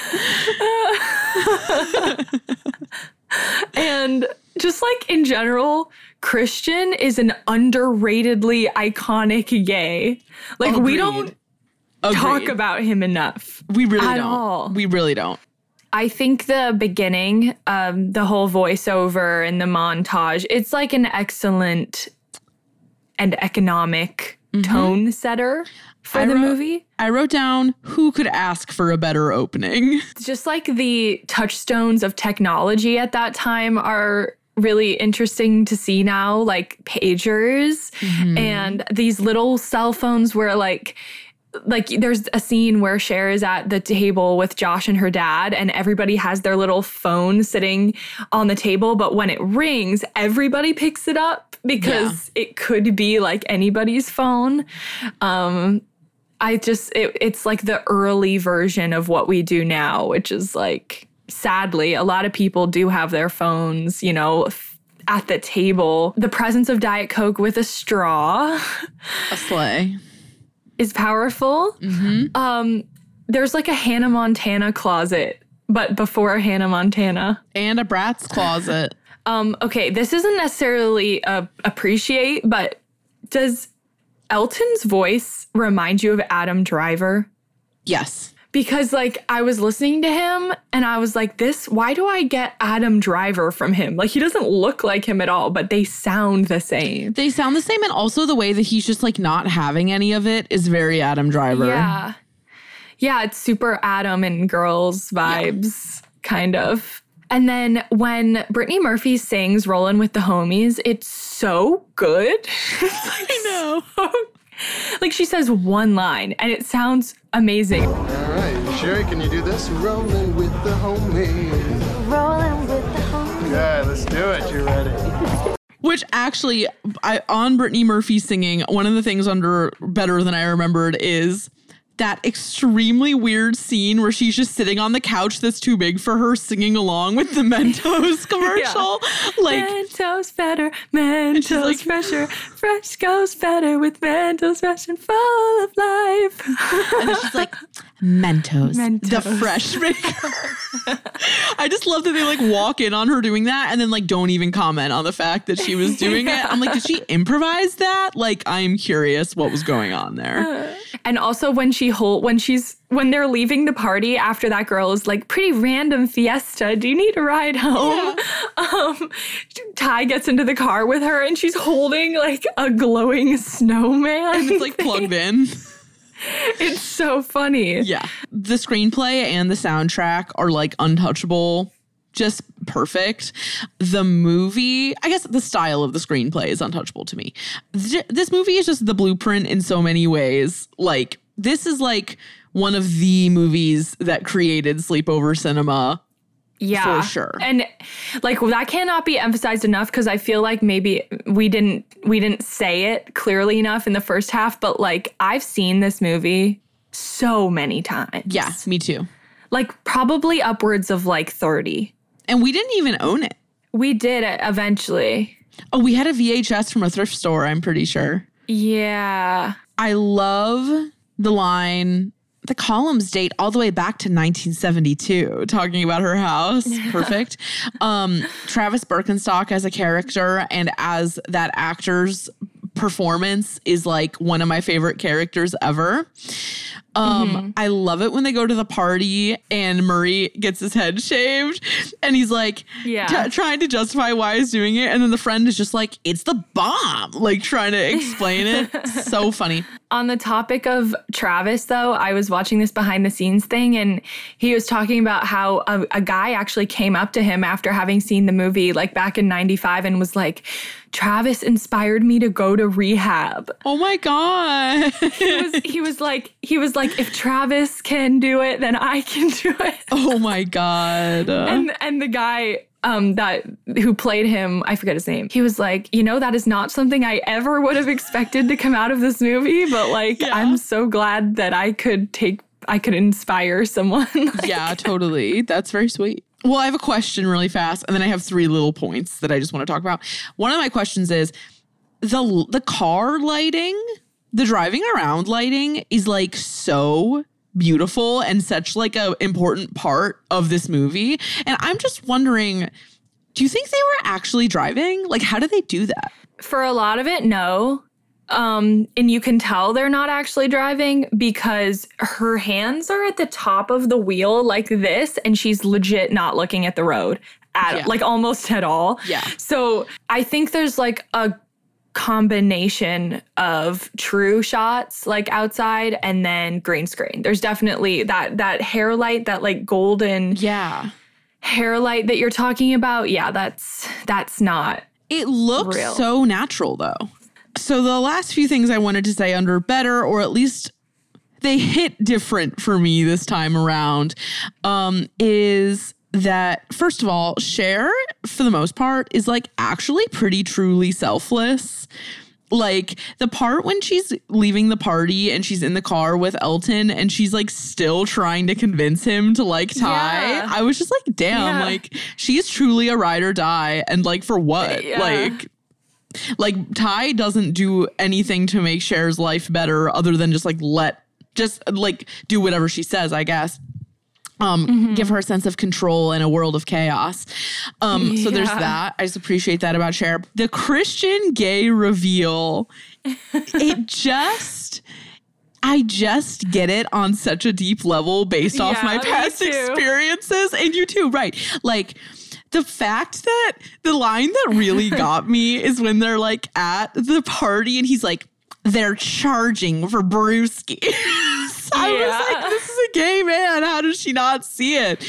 And just like in general, Christian is an underratedly iconic gay. Like,
Agreed.
we don't talk about him enough.
We really
at
don't.
all.
We really don't.
I think the beginning, the whole voiceover and the montage, it's like an excellent and economic tone setter for the movie.
I wrote down, who could ask for a better opening?
Just like the touchstones of technology at that time are really interesting to see now, like pagers and these little cell phones where like there's a scene where Cher is at the table with Josh and her dad, and everybody has their little phone sitting on the table. But when it rings, everybody picks it up because it could be like anybody's phone. It's like the early version of what we do now, which is like, sadly, a lot of people do have their phones, you know, at the table. The presence of Diet Coke with a straw.
A sleigh.
Is powerful. There's like a Hannah Montana closet, but before Hannah Montana.
And a Bratz closet.
Okay, this isn't necessarily appreciate, but does Elton's voice remind you of Adam Driver?
Yes.
Because like I was listening to him and I was like, why do I get Adam Driver from him? Like, he doesn't look like him at all, but they sound the same.
They sound the same, and also the way that he's just like not having any of it is very Adam Driver.
Yeah. Yeah, it's super Adam and Girls vibes, kind of. And then when Brittany Murphy sings Rollin' with the Homies, it's so good. I know. Like, she says one line and it sounds amazing.
All right, Sherry, can you do this? Rolling with the homies.
Rolling with the homies.
Yeah, let's do it. You ready?
Which actually, on Brittany Murphy singing, one of the things under Better Than I Remembered is that extremely weird scene where she's just sitting on the couch that's too big for her singing along with the Mentos commercial. Like,
Mentos better, Mentos
like,
fresher, fresh goes better with Mentos fresh and full of life.
and then she's like, Mentos, the
Mentos.
fresh maker. I just love that they like walk in on her doing that and then like don't even comment on the fact that she was doing it. I'm like, did she improvise that? Like, I'm curious what was going on there.
And also when when they're leaving the party after that girl is like, pretty random fiesta. Do you need a ride home? Yeah. Ty gets into the car with her and she's holding like a glowing snowman.
And it's like plugged in.
It's so funny.
Yeah. The screenplay and the soundtrack are like untouchable. Just perfect. The movie, I guess the style of the screenplay is untouchable to me. This movie is just the blueprint in so many ways. Like, this is like one of the movies that created sleepover cinema.
Yeah,
for sure.
And like that cannot be emphasized enough, because I feel like maybe we didn't say it clearly enough in the first half, but like I've seen this movie so many times.
Yeah, me too.
Like probably upwards of like 30.
And we didn't even own it.
We did it eventually.
Oh, we had a VHS from a thrift store, I'm pretty sure.
Yeah.
I love the line, the columns date all the way back to 1972, talking about her house. Perfect. Travis Birkenstock as a character and as that actor's performance is like one of my favorite characters ever. I love it when they go to the party and Murray gets his head shaved and he's like trying to justify why he's doing it. And then the friend is just like, it's the bomb, like trying to explain it. So funny.
On the topic of Travis, though, I was watching this behind the scenes thing and he was talking about how a guy actually came up to him after having seen the movie like back in 95 and was like, Travis inspired me to go to rehab.
Oh my God.
He was like, if Travis can do it, then I can do it.
Oh my God.
And the guy who played him, I forget his name. He was like, that is not something I ever would have expected to come out of this movie, but like, I'm so glad that I could inspire someone.
Yeah, totally. That's very sweet. Well, I have a question really fast, and then I have 3 little points that I just want to talk about. One of my questions is the car lighting, the driving around lighting is like so beautiful and such like a important part of this movie. And I'm just wondering, do you think they were actually driving? Like, how did they do that?
For a lot of it, no. And you can tell they're not actually driving because her hands are at the top of the wheel like this, and she's legit not looking at the road like almost at all.
Yeah.
So I think there's like a combination of true shots like outside and then green screen. There's definitely that hair light, that like golden hair light that you're talking about. Yeah, that's not.
It looks
real.
So natural though. So the last few things I wanted to say under better, or at least they hit different for me this time around, is that, first of all, Cher, for the most part, is like actually pretty truly selfless. Like the part when she's leaving the party and she's in the car with Elton and she's like still trying to convince him to like Ty.
Yeah.
I was just like, damn, like she's truly a ride or die. And like for what?
Yeah.
Like Ty doesn't do anything to make Cher's life better other than just do whatever she says, I guess. Give her a sense of control in a world of chaos. So there's that. I just appreciate that about Cher. The Christian gay reveal, I just get it on such a deep level based off my past experiences. And you too, right? Like, the fact that the line that really got me is when they're like at the party and he's like, they're charging for brewski. So I was like, this is a gay man. How does she not see it?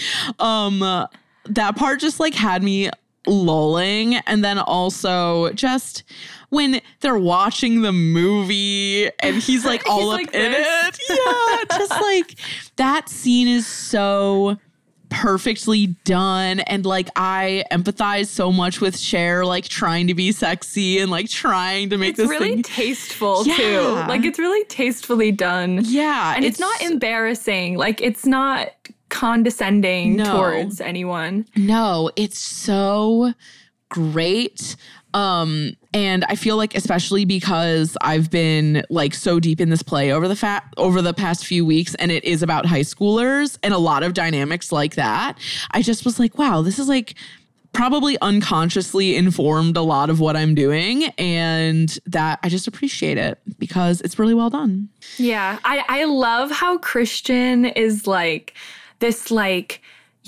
That part just like had me lulling. And then also just when they're watching the movie and he's like all up in it. Yeah, just like that scene is so perfectly done, and like I empathize so much with Cher like trying to be sexy and like trying to make this
really
thing
tasteful too. Like it's really tastefully done.
Yeah.
And it's not embarrassing. Like it's not condescending towards anyone.
No, it's so great. And I feel like, especially because I've been like so deep in this play over the past few weeks, and it is about high schoolers and a lot of dynamics like that. I just was like, wow, this is like probably unconsciously informed a lot of what I'm doing, and that I just appreciate it because it's really well done.
Yeah. I love how Christian is like this like,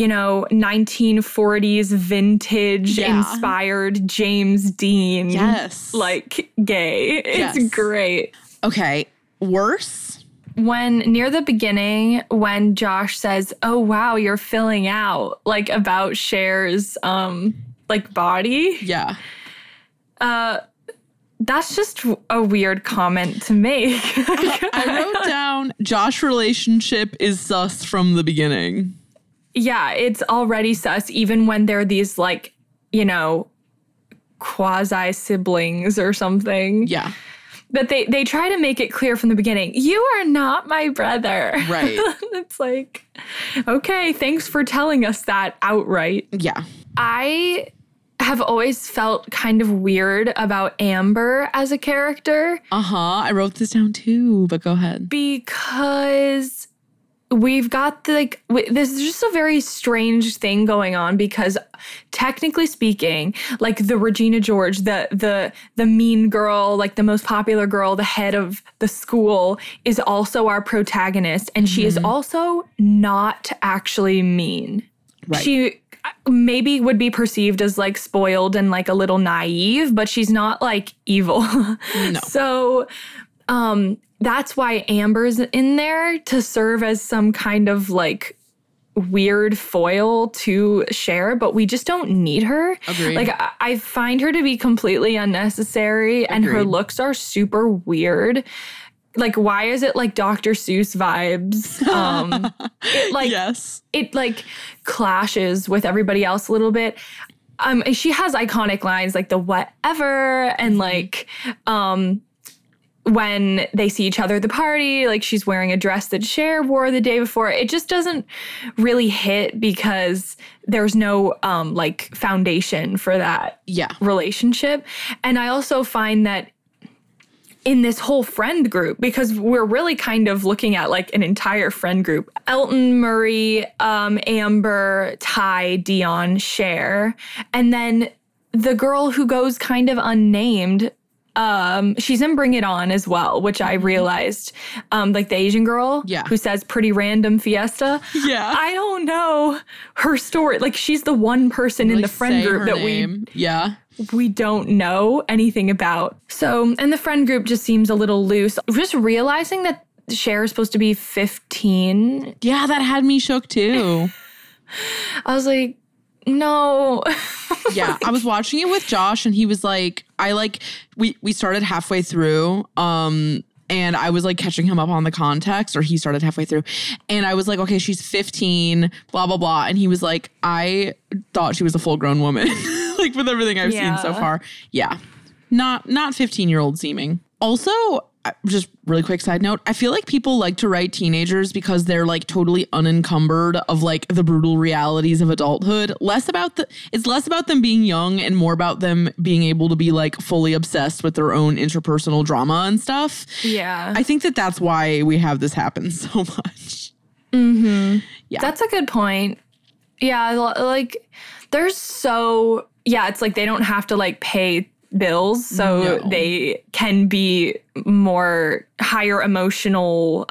1940s vintage inspired James Dean.
Yes.
Like gay. It's great.
Okay. Worse.
when near the beginning, when Josh says, "Oh wow, you're filling out," like about Cher's like body.
Yeah.
That's just a weird comment to make.
I wrote down Josh relationship is sus from the beginning.
Yeah, it's already sus, even when they're these like, you know, quasi siblings or something.
Yeah.
But they try to make it clear from the beginning, you are not my brother.
Right.
It's like, okay, thanks for telling us that outright.
Yeah.
I have always felt kind of weird about Amber as a character.
I wrote this down too, but go ahead.
Because we've got this is just a very strange thing going on, because technically speaking, like the Regina George, the mean girl, like the most popular girl, the head of the school, is also our protagonist, and she is also not actually mean.
Right.
She maybe would be perceived as like spoiled and like a little naive, but she's not like evil.
No.
So that's why Amber's in there, to serve as some kind of like weird foil to Cher, but we just don't need her.
Agreed.
Like I find her to be completely unnecessary. And her looks are super weird. Like, why is it like Dr. Seuss vibes? It like,
yes.
It like clashes with everybody else a little bit. She has iconic lines like the whatever, and like when they see each other at the party, like she's wearing a dress that Cher wore the day before. It just doesn't really hit because there's no like foundation for that relationship. And I also find that in this whole friend group, because we're really kind of looking at like an entire friend group. Elton, Murray, Amber, Ty, Dion, Cher. And then the girl who goes kind of unnamed, she's in Bring It On as well, which I realized, like the Asian girl who says pretty random fiesta.
Yeah.
I don't know her story. Like, she's the one person in the friend group that we don't know anything about. So, and the friend group just seems a little loose. Just realizing that Cher is supposed to be 15.
Yeah, that had me shook too.
I was like, no.
Yeah, I was watching it with Josh and he was like, we started halfway through, and I was like catching him up on the context, or he started halfway through. And I was like, okay, she's 15, blah, blah, blah. And he was like, I thought she was a full grown woman. Like with everything I've seen so far. Yeah. Not 15-year-old seeming. Also, just really quick side note, I feel like people like to write teenagers because they're like totally unencumbered of like the brutal realities of adulthood. It's less about them being young and more about them being able to be like fully obsessed with their own interpersonal drama and stuff.
Yeah.
I think that's why we have this happen so much.
Mm-hmm.
Yeah.
That's a good point. Yeah. Like it's like they don't have to like pay bills, so they can be more higher emotional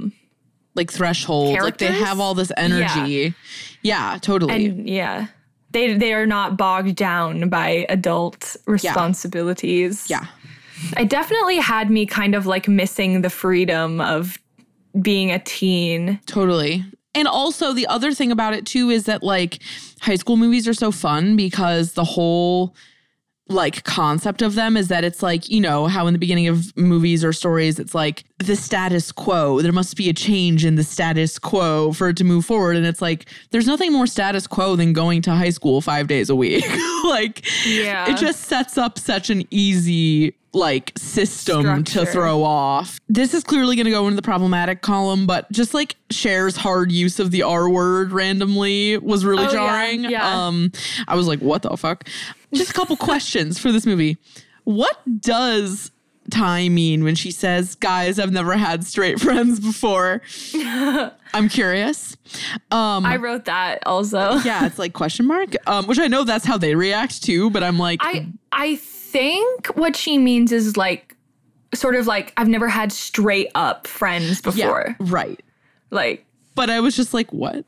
like threshold,
characters?
Like they have all this energy. Yeah, totally.
And they are not bogged down by adult responsibilities.
Yeah.
It definitely had me kind of like missing the freedom of being a teen.
Totally. And also the other thing about it too is that like high school movies are so fun because the whole like concept of them is that it's like, you know, how in the beginning of movies or stories, it's like the status quo. There must be a change in the status quo for it to move forward. And it's like, there's nothing more status quo than going to high school 5 days a week. Like, it just sets up such an easy like system to throw off. This is clearly going to go into the problematic column, but just like Cher's hard use of the R word randomly was really jarring.
Yeah.
I was like, what the fuck? Just a couple questions for this movie. What does Ty mean when she says, guys, I've never had straight friends before? I'm curious.
I wrote that also.
Yeah, it's like question mark, which I know that's how they react to, but I'm like,
I think what she means is like sort of like I've never had straight up friends before.
Yeah, right.
Like,
but I was just like, what?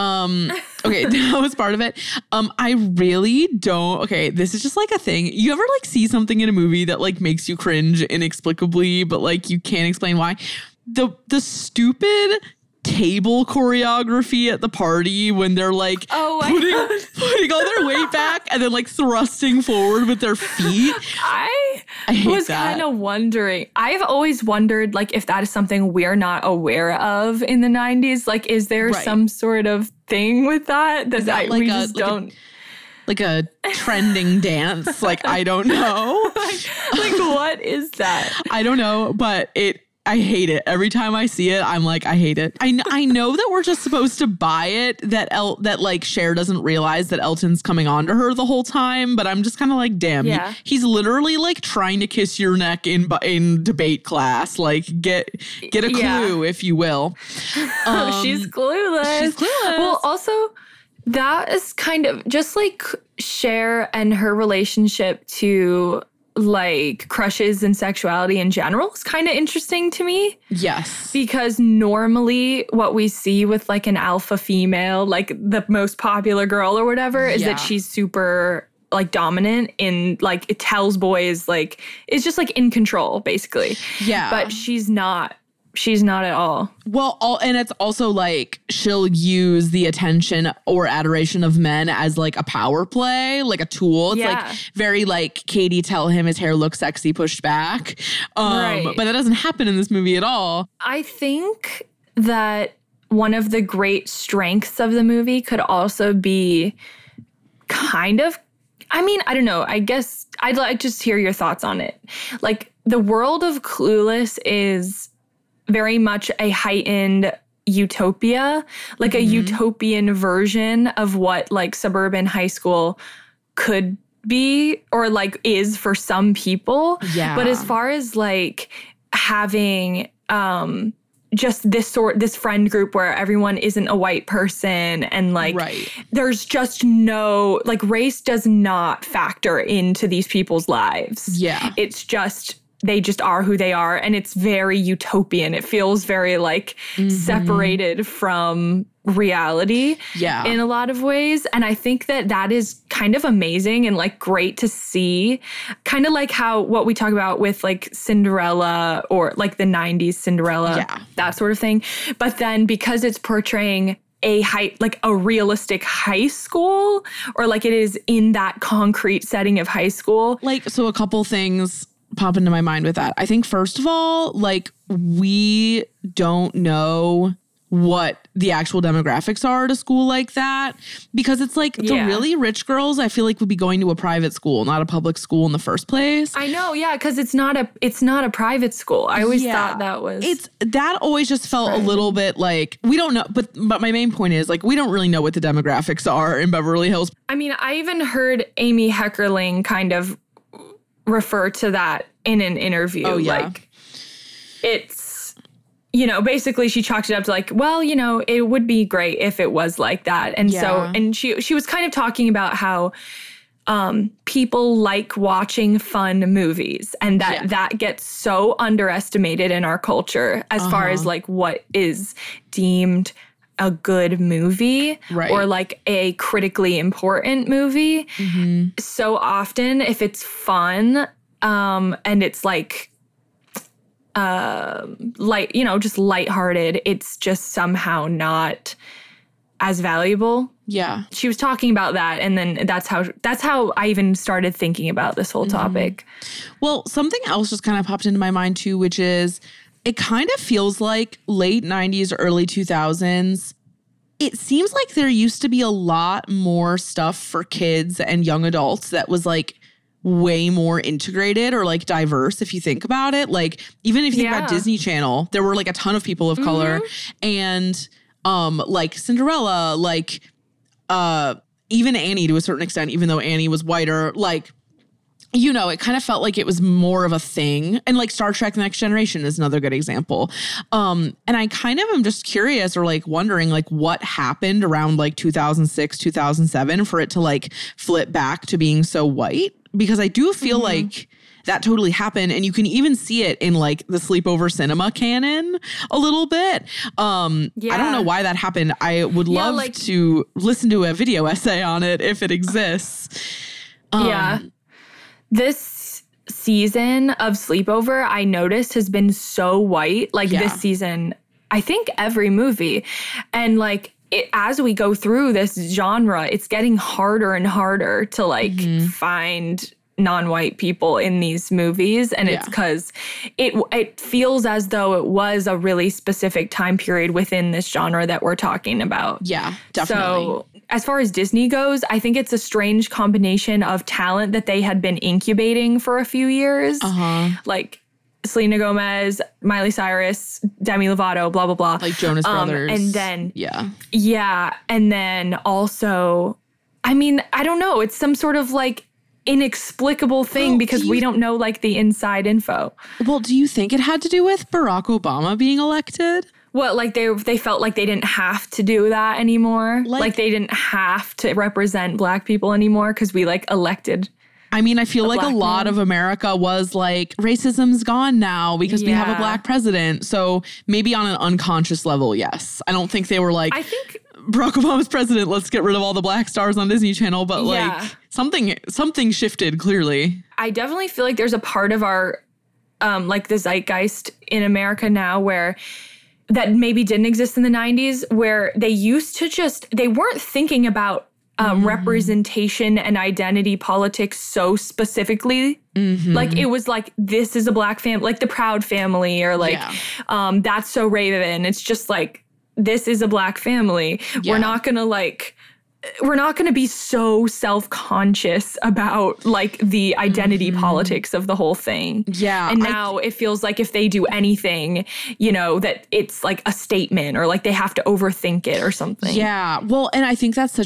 Okay, that was part of it. I really don't. Okay, this is just like a thing. You ever like see something in a movie that like makes you cringe inexplicably, but like you can't explain why? the stupid table choreography at the party when they're like putting all their weight back and then like thrusting forward with their feet.
I
hate
was
that.
kind of wondering. I've always wondered like if that is something we're not aware of in the 90s. Like, is there some sort of thing with that we just don't?
Like a trending dance. Like, I don't know.
like what is that?
I don't know, but I hate it. Every time I see it, I'm like, I hate it. I know that we're just supposed to buy it, that like Cher doesn't realize that Elton's coming on to her the whole time, but I'm just kind of like, damn, he's literally like trying to kiss your neck in debate class. Like, get a clue, if you will.
She's clueless. Well, also, that is kind of just like Cher and her relationship to like crushes and sexuality in general is kind of interesting to me.
Yes.
Because normally what we see with like an alpha female, like the most popular girl or whatever, is that she's super like dominant in like, it tells boys like, it's just like in control basically.
Yeah.
But she's not. She's not at all.
Well, and it's also like she'll use the attention or adoration of men as like a power play, like a tool. It's like very like Katie, tell him his hair looks sexy, pushed back. But that doesn't happen in this movie at all.
I think that one of the great strengths of the movie could also be kind of, I mean, I don't know. I guess I'd like just hear your thoughts on it. Like the world of Clueless is very much a heightened utopia, like a utopian version of what like suburban high school could be or like is for some people.
Yeah.
But as far as like having just this friend group where everyone isn't a white person and like there's just no like race does not factor into these people's lives.
Yeah.
It's just they just are who they are. And it's very utopian. It feels very like separated from reality in a lot of ways. And I think that that is kind of amazing and like great to see. Kind of like how what we talk about with like Cinderella or like the 90s Cinderella, that sort of thing. But then because it's portraying like a realistic high school or like it is in that concrete setting of high school.
Like, so a couple things pop into my mind with that. I think first of all, like we don't know what the actual demographics are at a school like that because it's like the really rich girls I feel like would be going to a private school, not a public school in the first place.
I know, because it's not a private school. I always thought that was
that always just felt a little bit like we don't know, but my main point is like we don't really know what the demographics are in Beverly Hills.
I mean, I even heard Amy Heckerling kind of refer to that in an interview. Like it's, you know, basically she chalked it up to like, well, you know, it would be great if it was like that. And so, and she was kind of talking about how people like watching fun movies and that gets so underestimated in our culture as far as like what is deemed a good movie or like a critically important movie. So often if it's fun and it's like light, you know, just lighthearted, it's just somehow not as valuable. Yeah. She was talking about that and then that's how I even started thinking about this whole topic.
Well, something else just kind of popped into my mind too, which is it kind of feels like late 90s, early 2000s. It seems like there used to be a lot more stuff for kids and young adults that was like way more integrated or like diverse if you think about it. Like even if you think about Disney Channel, there were like a ton of people of color and like Cinderella, like even Annie to a certain extent, even though Annie was whiter, like, you know, it kind of felt like it was more of a thing. And like Star Trek The Next Generation is another good example. And I kind of am just curious or like wondering like what happened around like 2006, 2007 for it to like flip back to being so white. Because I do feel like that totally happened. And you can even see it in like the sleepover cinema canon a little bit. I don't know why that happened. I would love to listen to a video essay on it if it exists.
This season of Sleepover, I noticed, has been so white. Like this season, I think every movie. And like as we go through this genre, it's getting harder and harder to like find non-white people in these movies. And it's because it feels as though it was a really specific time period within this genre that we're talking about.
Yeah, definitely.
So as far as Disney goes, I think it's a strange combination of talent that they had been incubating for a few years. Like Selena Gomez, Miley Cyrus, Demi Lovato, blah, blah, blah.
Like Jonas Brothers.
And then,
yeah.
And then also, I mean, I don't know. It's some sort of like inexplicable thing because we don't know like the inside info.
Well, do you think it had to do with Barack Obama being elected?
What, like they felt like they didn't have to do that anymore? Like they didn't have to represent Black people anymore because we like elected.
I mean, I feel like a lot of America was like, racism's gone now because we have a Black president. So maybe on an unconscious level, yes. I don't think they were like, I think Barack Obama's president, let's get rid of all the Black stars on Disney Channel. But like something shifted clearly.
I definitely feel like there's a part of our like the zeitgeist in America now where that maybe didn't exist in the 90s, where they used to they weren't thinking about representation and identity politics so specifically. Like it was like, this is a Black family, like the Proud Family, or like That's So Raven. It's just like, this is a Black family. We're not gonna be so self-conscious about like the identity politics of the whole thing. Yeah. And now it feels like if they do anything, you know, that it's like a statement or like they have to overthink it or something.
Yeah. Well, and I think that's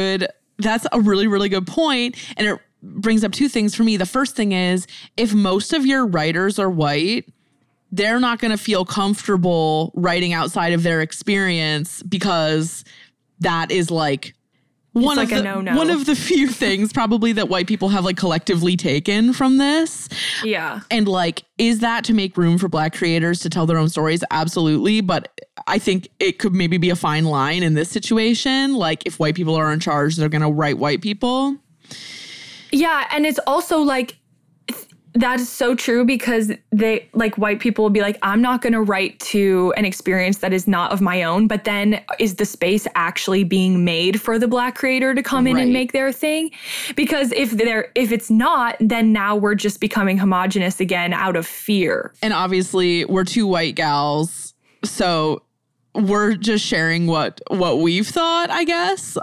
a really, really good point. And it brings up two things for me. The first thing is, if most of your writers are white, they're not going to feel comfortable writing outside of their experience because that is like one of the few things probably that white people have like collectively taken from this.
Yeah.
And like, is that to make room for Black creators to tell their own stories? Absolutely. But I think it could maybe be a fine line in this situation. Like if white people are in charge, they're going to write white people.
Yeah. And it's also like, that is so true because they like white people will be like, I'm not going to write to an experience that is not of my own. But then is the space actually being made for the Black creator to come in and make their thing? Because if it's not, then now we're just becoming homogenous again out of fear.
And obviously we're two white gals. So we're just sharing what we've thought, I guess.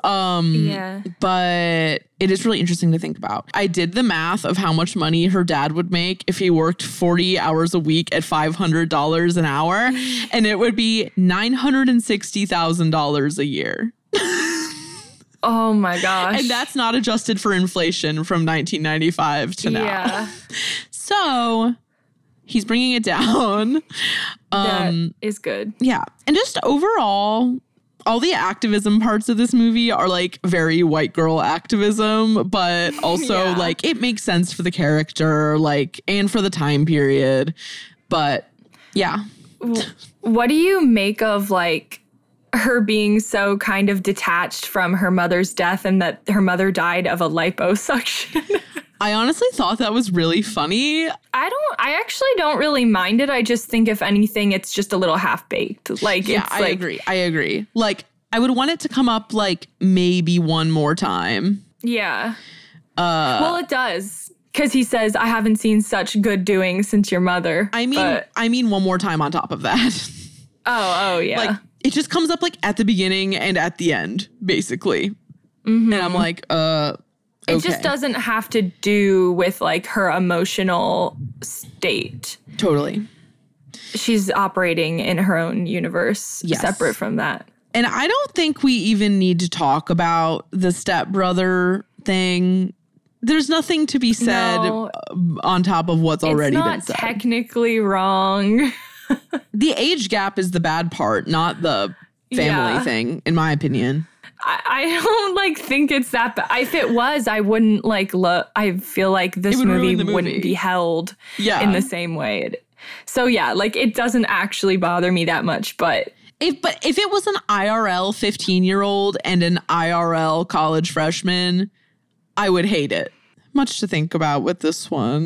But it is really interesting to think about. I did the math of how much money her dad would make if he worked 40 hours a week at $500 an hour, and it would be $960,000 a year.
Oh my gosh.
And that's not adjusted for inflation from 1995 to now.
Yeah.
So he's bringing it down.
That is good.
Yeah. And just overall, all the activism parts of this movie are like very white girl activism, but also like it makes sense for the character, like, and for the time period. But yeah.
What do you make of like her being so kind of detached from her mother's death and that her mother died of a liposuction?
I honestly thought that was really funny.
I actually don't really mind it. I just think if anything, it's just a little half-baked. Like,
yeah,
it's
I agree. Like, I would want it to come up like maybe one more time.
Yeah. Well, it does. Because he says, I haven't seen such good doing since your mother.
I mean one more time on top of that.
Oh, yeah.
Like, it just comes up like at the beginning and at the end, basically. And I'm like,
It just doesn't have to do with like her emotional state.
Totally.
She's operating in her own universe separate from that.
And I don't think we even need to talk about the stepbrother thing. There's nothing to be said on top of what's already been said.
It's not technically wrong.
The age gap is the bad part, not the family thing, in my opinion.
I don't like think it's that bad. If it was, I wouldn't like look. I feel like this movie wouldn't be held in the same way. So yeah, like it doesn't actually bother me that much. But
if it was an IRL 15-year-old and an IRL college freshman, I would hate it. Much to think about with this one.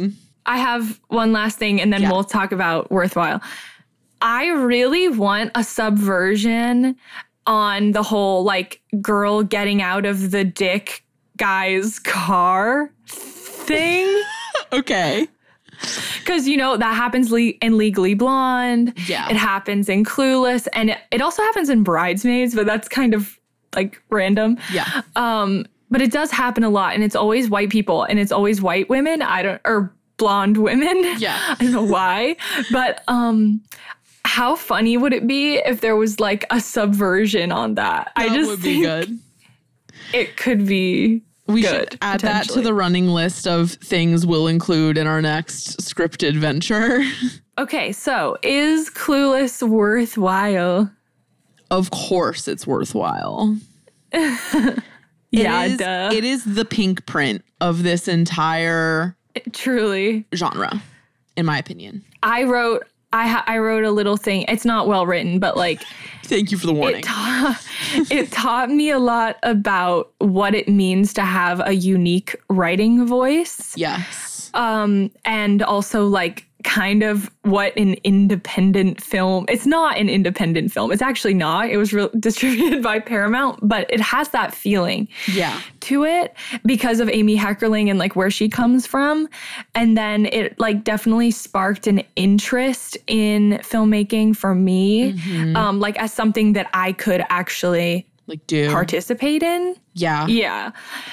I have one last thing and then we'll talk about Worthwhile. I really want a subversion on the whole like girl getting out of the dick guy's car thing.
Okay.
Because, you know, that happens in Legally Blonde.
Yeah.
It happens in Clueless. And it also happens in Bridesmaids, but that's kind of like random.
Yeah.
But it does happen a lot. And it's always white people and it's always white women. Or blonde women.
Yeah.
I don't know why. But how funny would it be if there was like a subversion on that?
That
I just
would be good.
It could be
We
good,
should add that to the running list of things we'll include in our next scripted venture.
Okay, so is Clueless worthwhile?
Of course it's worthwhile.
Yeah, duh.
It is the pink print of this entire
Truly.
genre, in my opinion.
I wrote a little thing. It's not well written, but like
Thank you for the warning.
it taught me a lot about what it means to have a unique writing voice.
Yes.
And also like kind of what an independent film. It's not an independent film. It's actually not. It was distributed by Paramount, but it has that feeling to it because of Amy Heckerling and like where she comes from. And then it like definitely sparked an interest in filmmaking for me, like as something that I could actually
like do
participate in.
Yeah.
Yeah.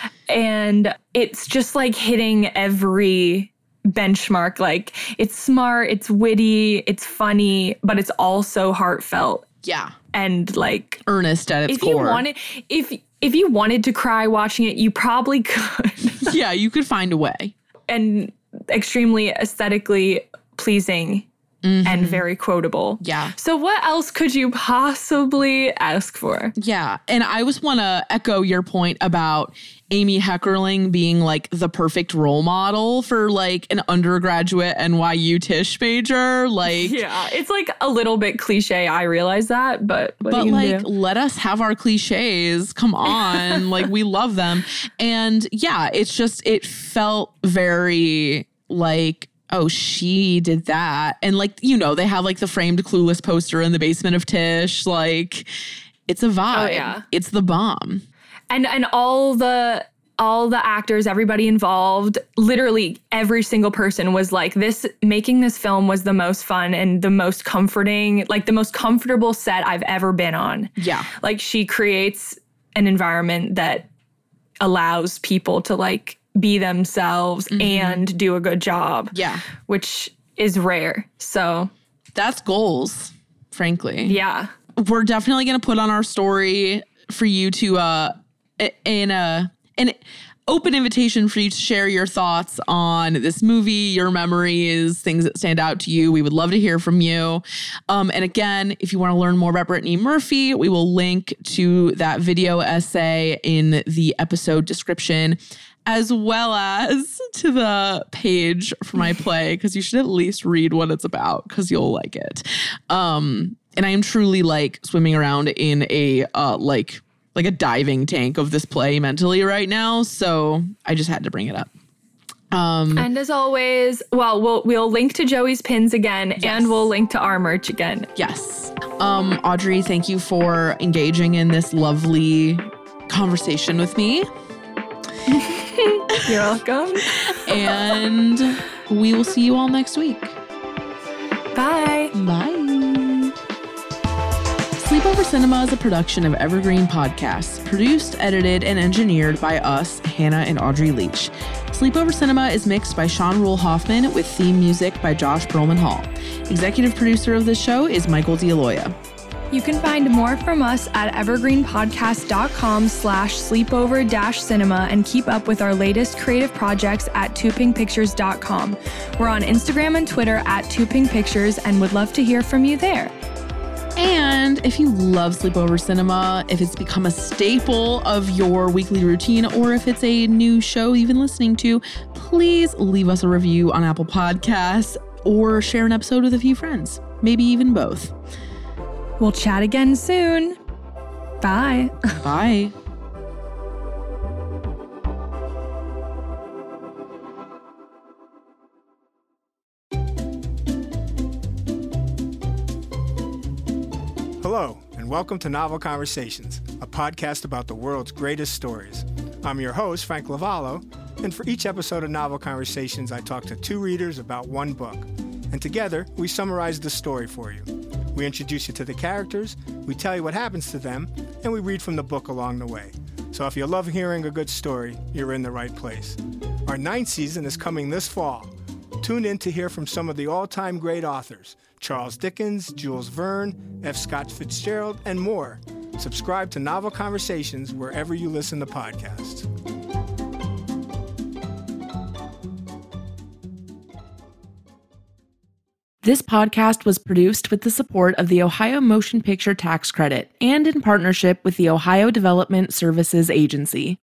And it's just like hitting every benchmark. Like it's smart, it's witty, it's funny, but it's also heartfelt.
Yeah.
And like
earnest at its core.
If you wanted to cry watching it, you probably could.
Yeah, you could find a way.
And extremely aesthetically pleasing and very quotable.
Yeah.
So what else could you possibly ask for?
Yeah. And I just want to echo your point about Amy Heckerling being like the perfect role model for like an undergraduate NYU Tisch major. Like,
yeah, it's like a little bit cliche. I realize that, but
like, let us have our cliches. Come on. Like, we love them. And yeah, it's just, it felt very like, oh, she did that. And like, you know, they have like the framed Clueless poster in the basement of Tisch. Like, it's a vibe.
Oh, yeah.
It's the bomb.
And all the actors, everybody involved, literally every single person was like, making this film was the most fun and the most comforting, like the most comfortable set I've ever been on.
Yeah.
Like she creates an environment that allows people to like be themselves and do a good job. Yeah. Which is rare. So
that's goals, frankly.
Yeah.
We're definitely going to put on our story for you to, an open invitation for you to share your thoughts on this movie, your memories, things that stand out to you. We would love to hear from you. And again, if you want to learn more about Brittany Murphy, we will link to that video essay in the episode description, as well as to the page for my play, because you should at least read what it's about, because you'll like it. And I am truly like swimming around in a like a diving tank of this play mentally right now. So I just had to bring it up.
And as always, we'll link to Joey's pins again,
yes.
And we'll link to our merch again.
Yes. Audrey, thank you for engaging in this lovely conversation with me.
You're welcome.
And we will see you all next week.
Bye.
Bye. Sleepover Cinema is a production of Evergreen Podcasts, produced, edited, and engineered by us, Hannah and Audrey Leach. Sleepover Cinema is mixed by Sean Rule Hoffman with theme music by Josh Perlman Hall. Executive producer of the show is Michael D'Aloia.
You can find more from us at evergreenpodcast.com/sleepover-cinema and keep up with our latest creative projects at twopinkpictures.com. We're on Instagram and Twitter at twopinkpictures and would love to hear from you there.
And if you love Sleepover Cinema, if it's become a staple of your weekly routine, or if it's a new show you've been listening to, please leave us a review on Apple Podcasts or share an episode with a few friends, maybe even both.
We'll chat again soon. Bye.
Bye.
Hello, and welcome to Novel Conversations, a podcast about the world's greatest stories. I'm your host, Frank Lavallo, and for each episode of Novel Conversations, I talk to two readers about one book. And together, we summarize the story for you. We introduce you to the characters, we tell you what happens to them, and we read from the book along the way. So if you love hearing a good story, you're in the right place. Our 9th season is coming this fall. Tune in to hear from some of the all-time great authors, Charles Dickens, Jules Verne, F. Scott Fitzgerald, and more. Subscribe to Novel Conversations wherever you listen to podcasts.
This podcast was produced with the support of the Ohio Motion Picture Tax Credit and in partnership with the Ohio Development Services Agency.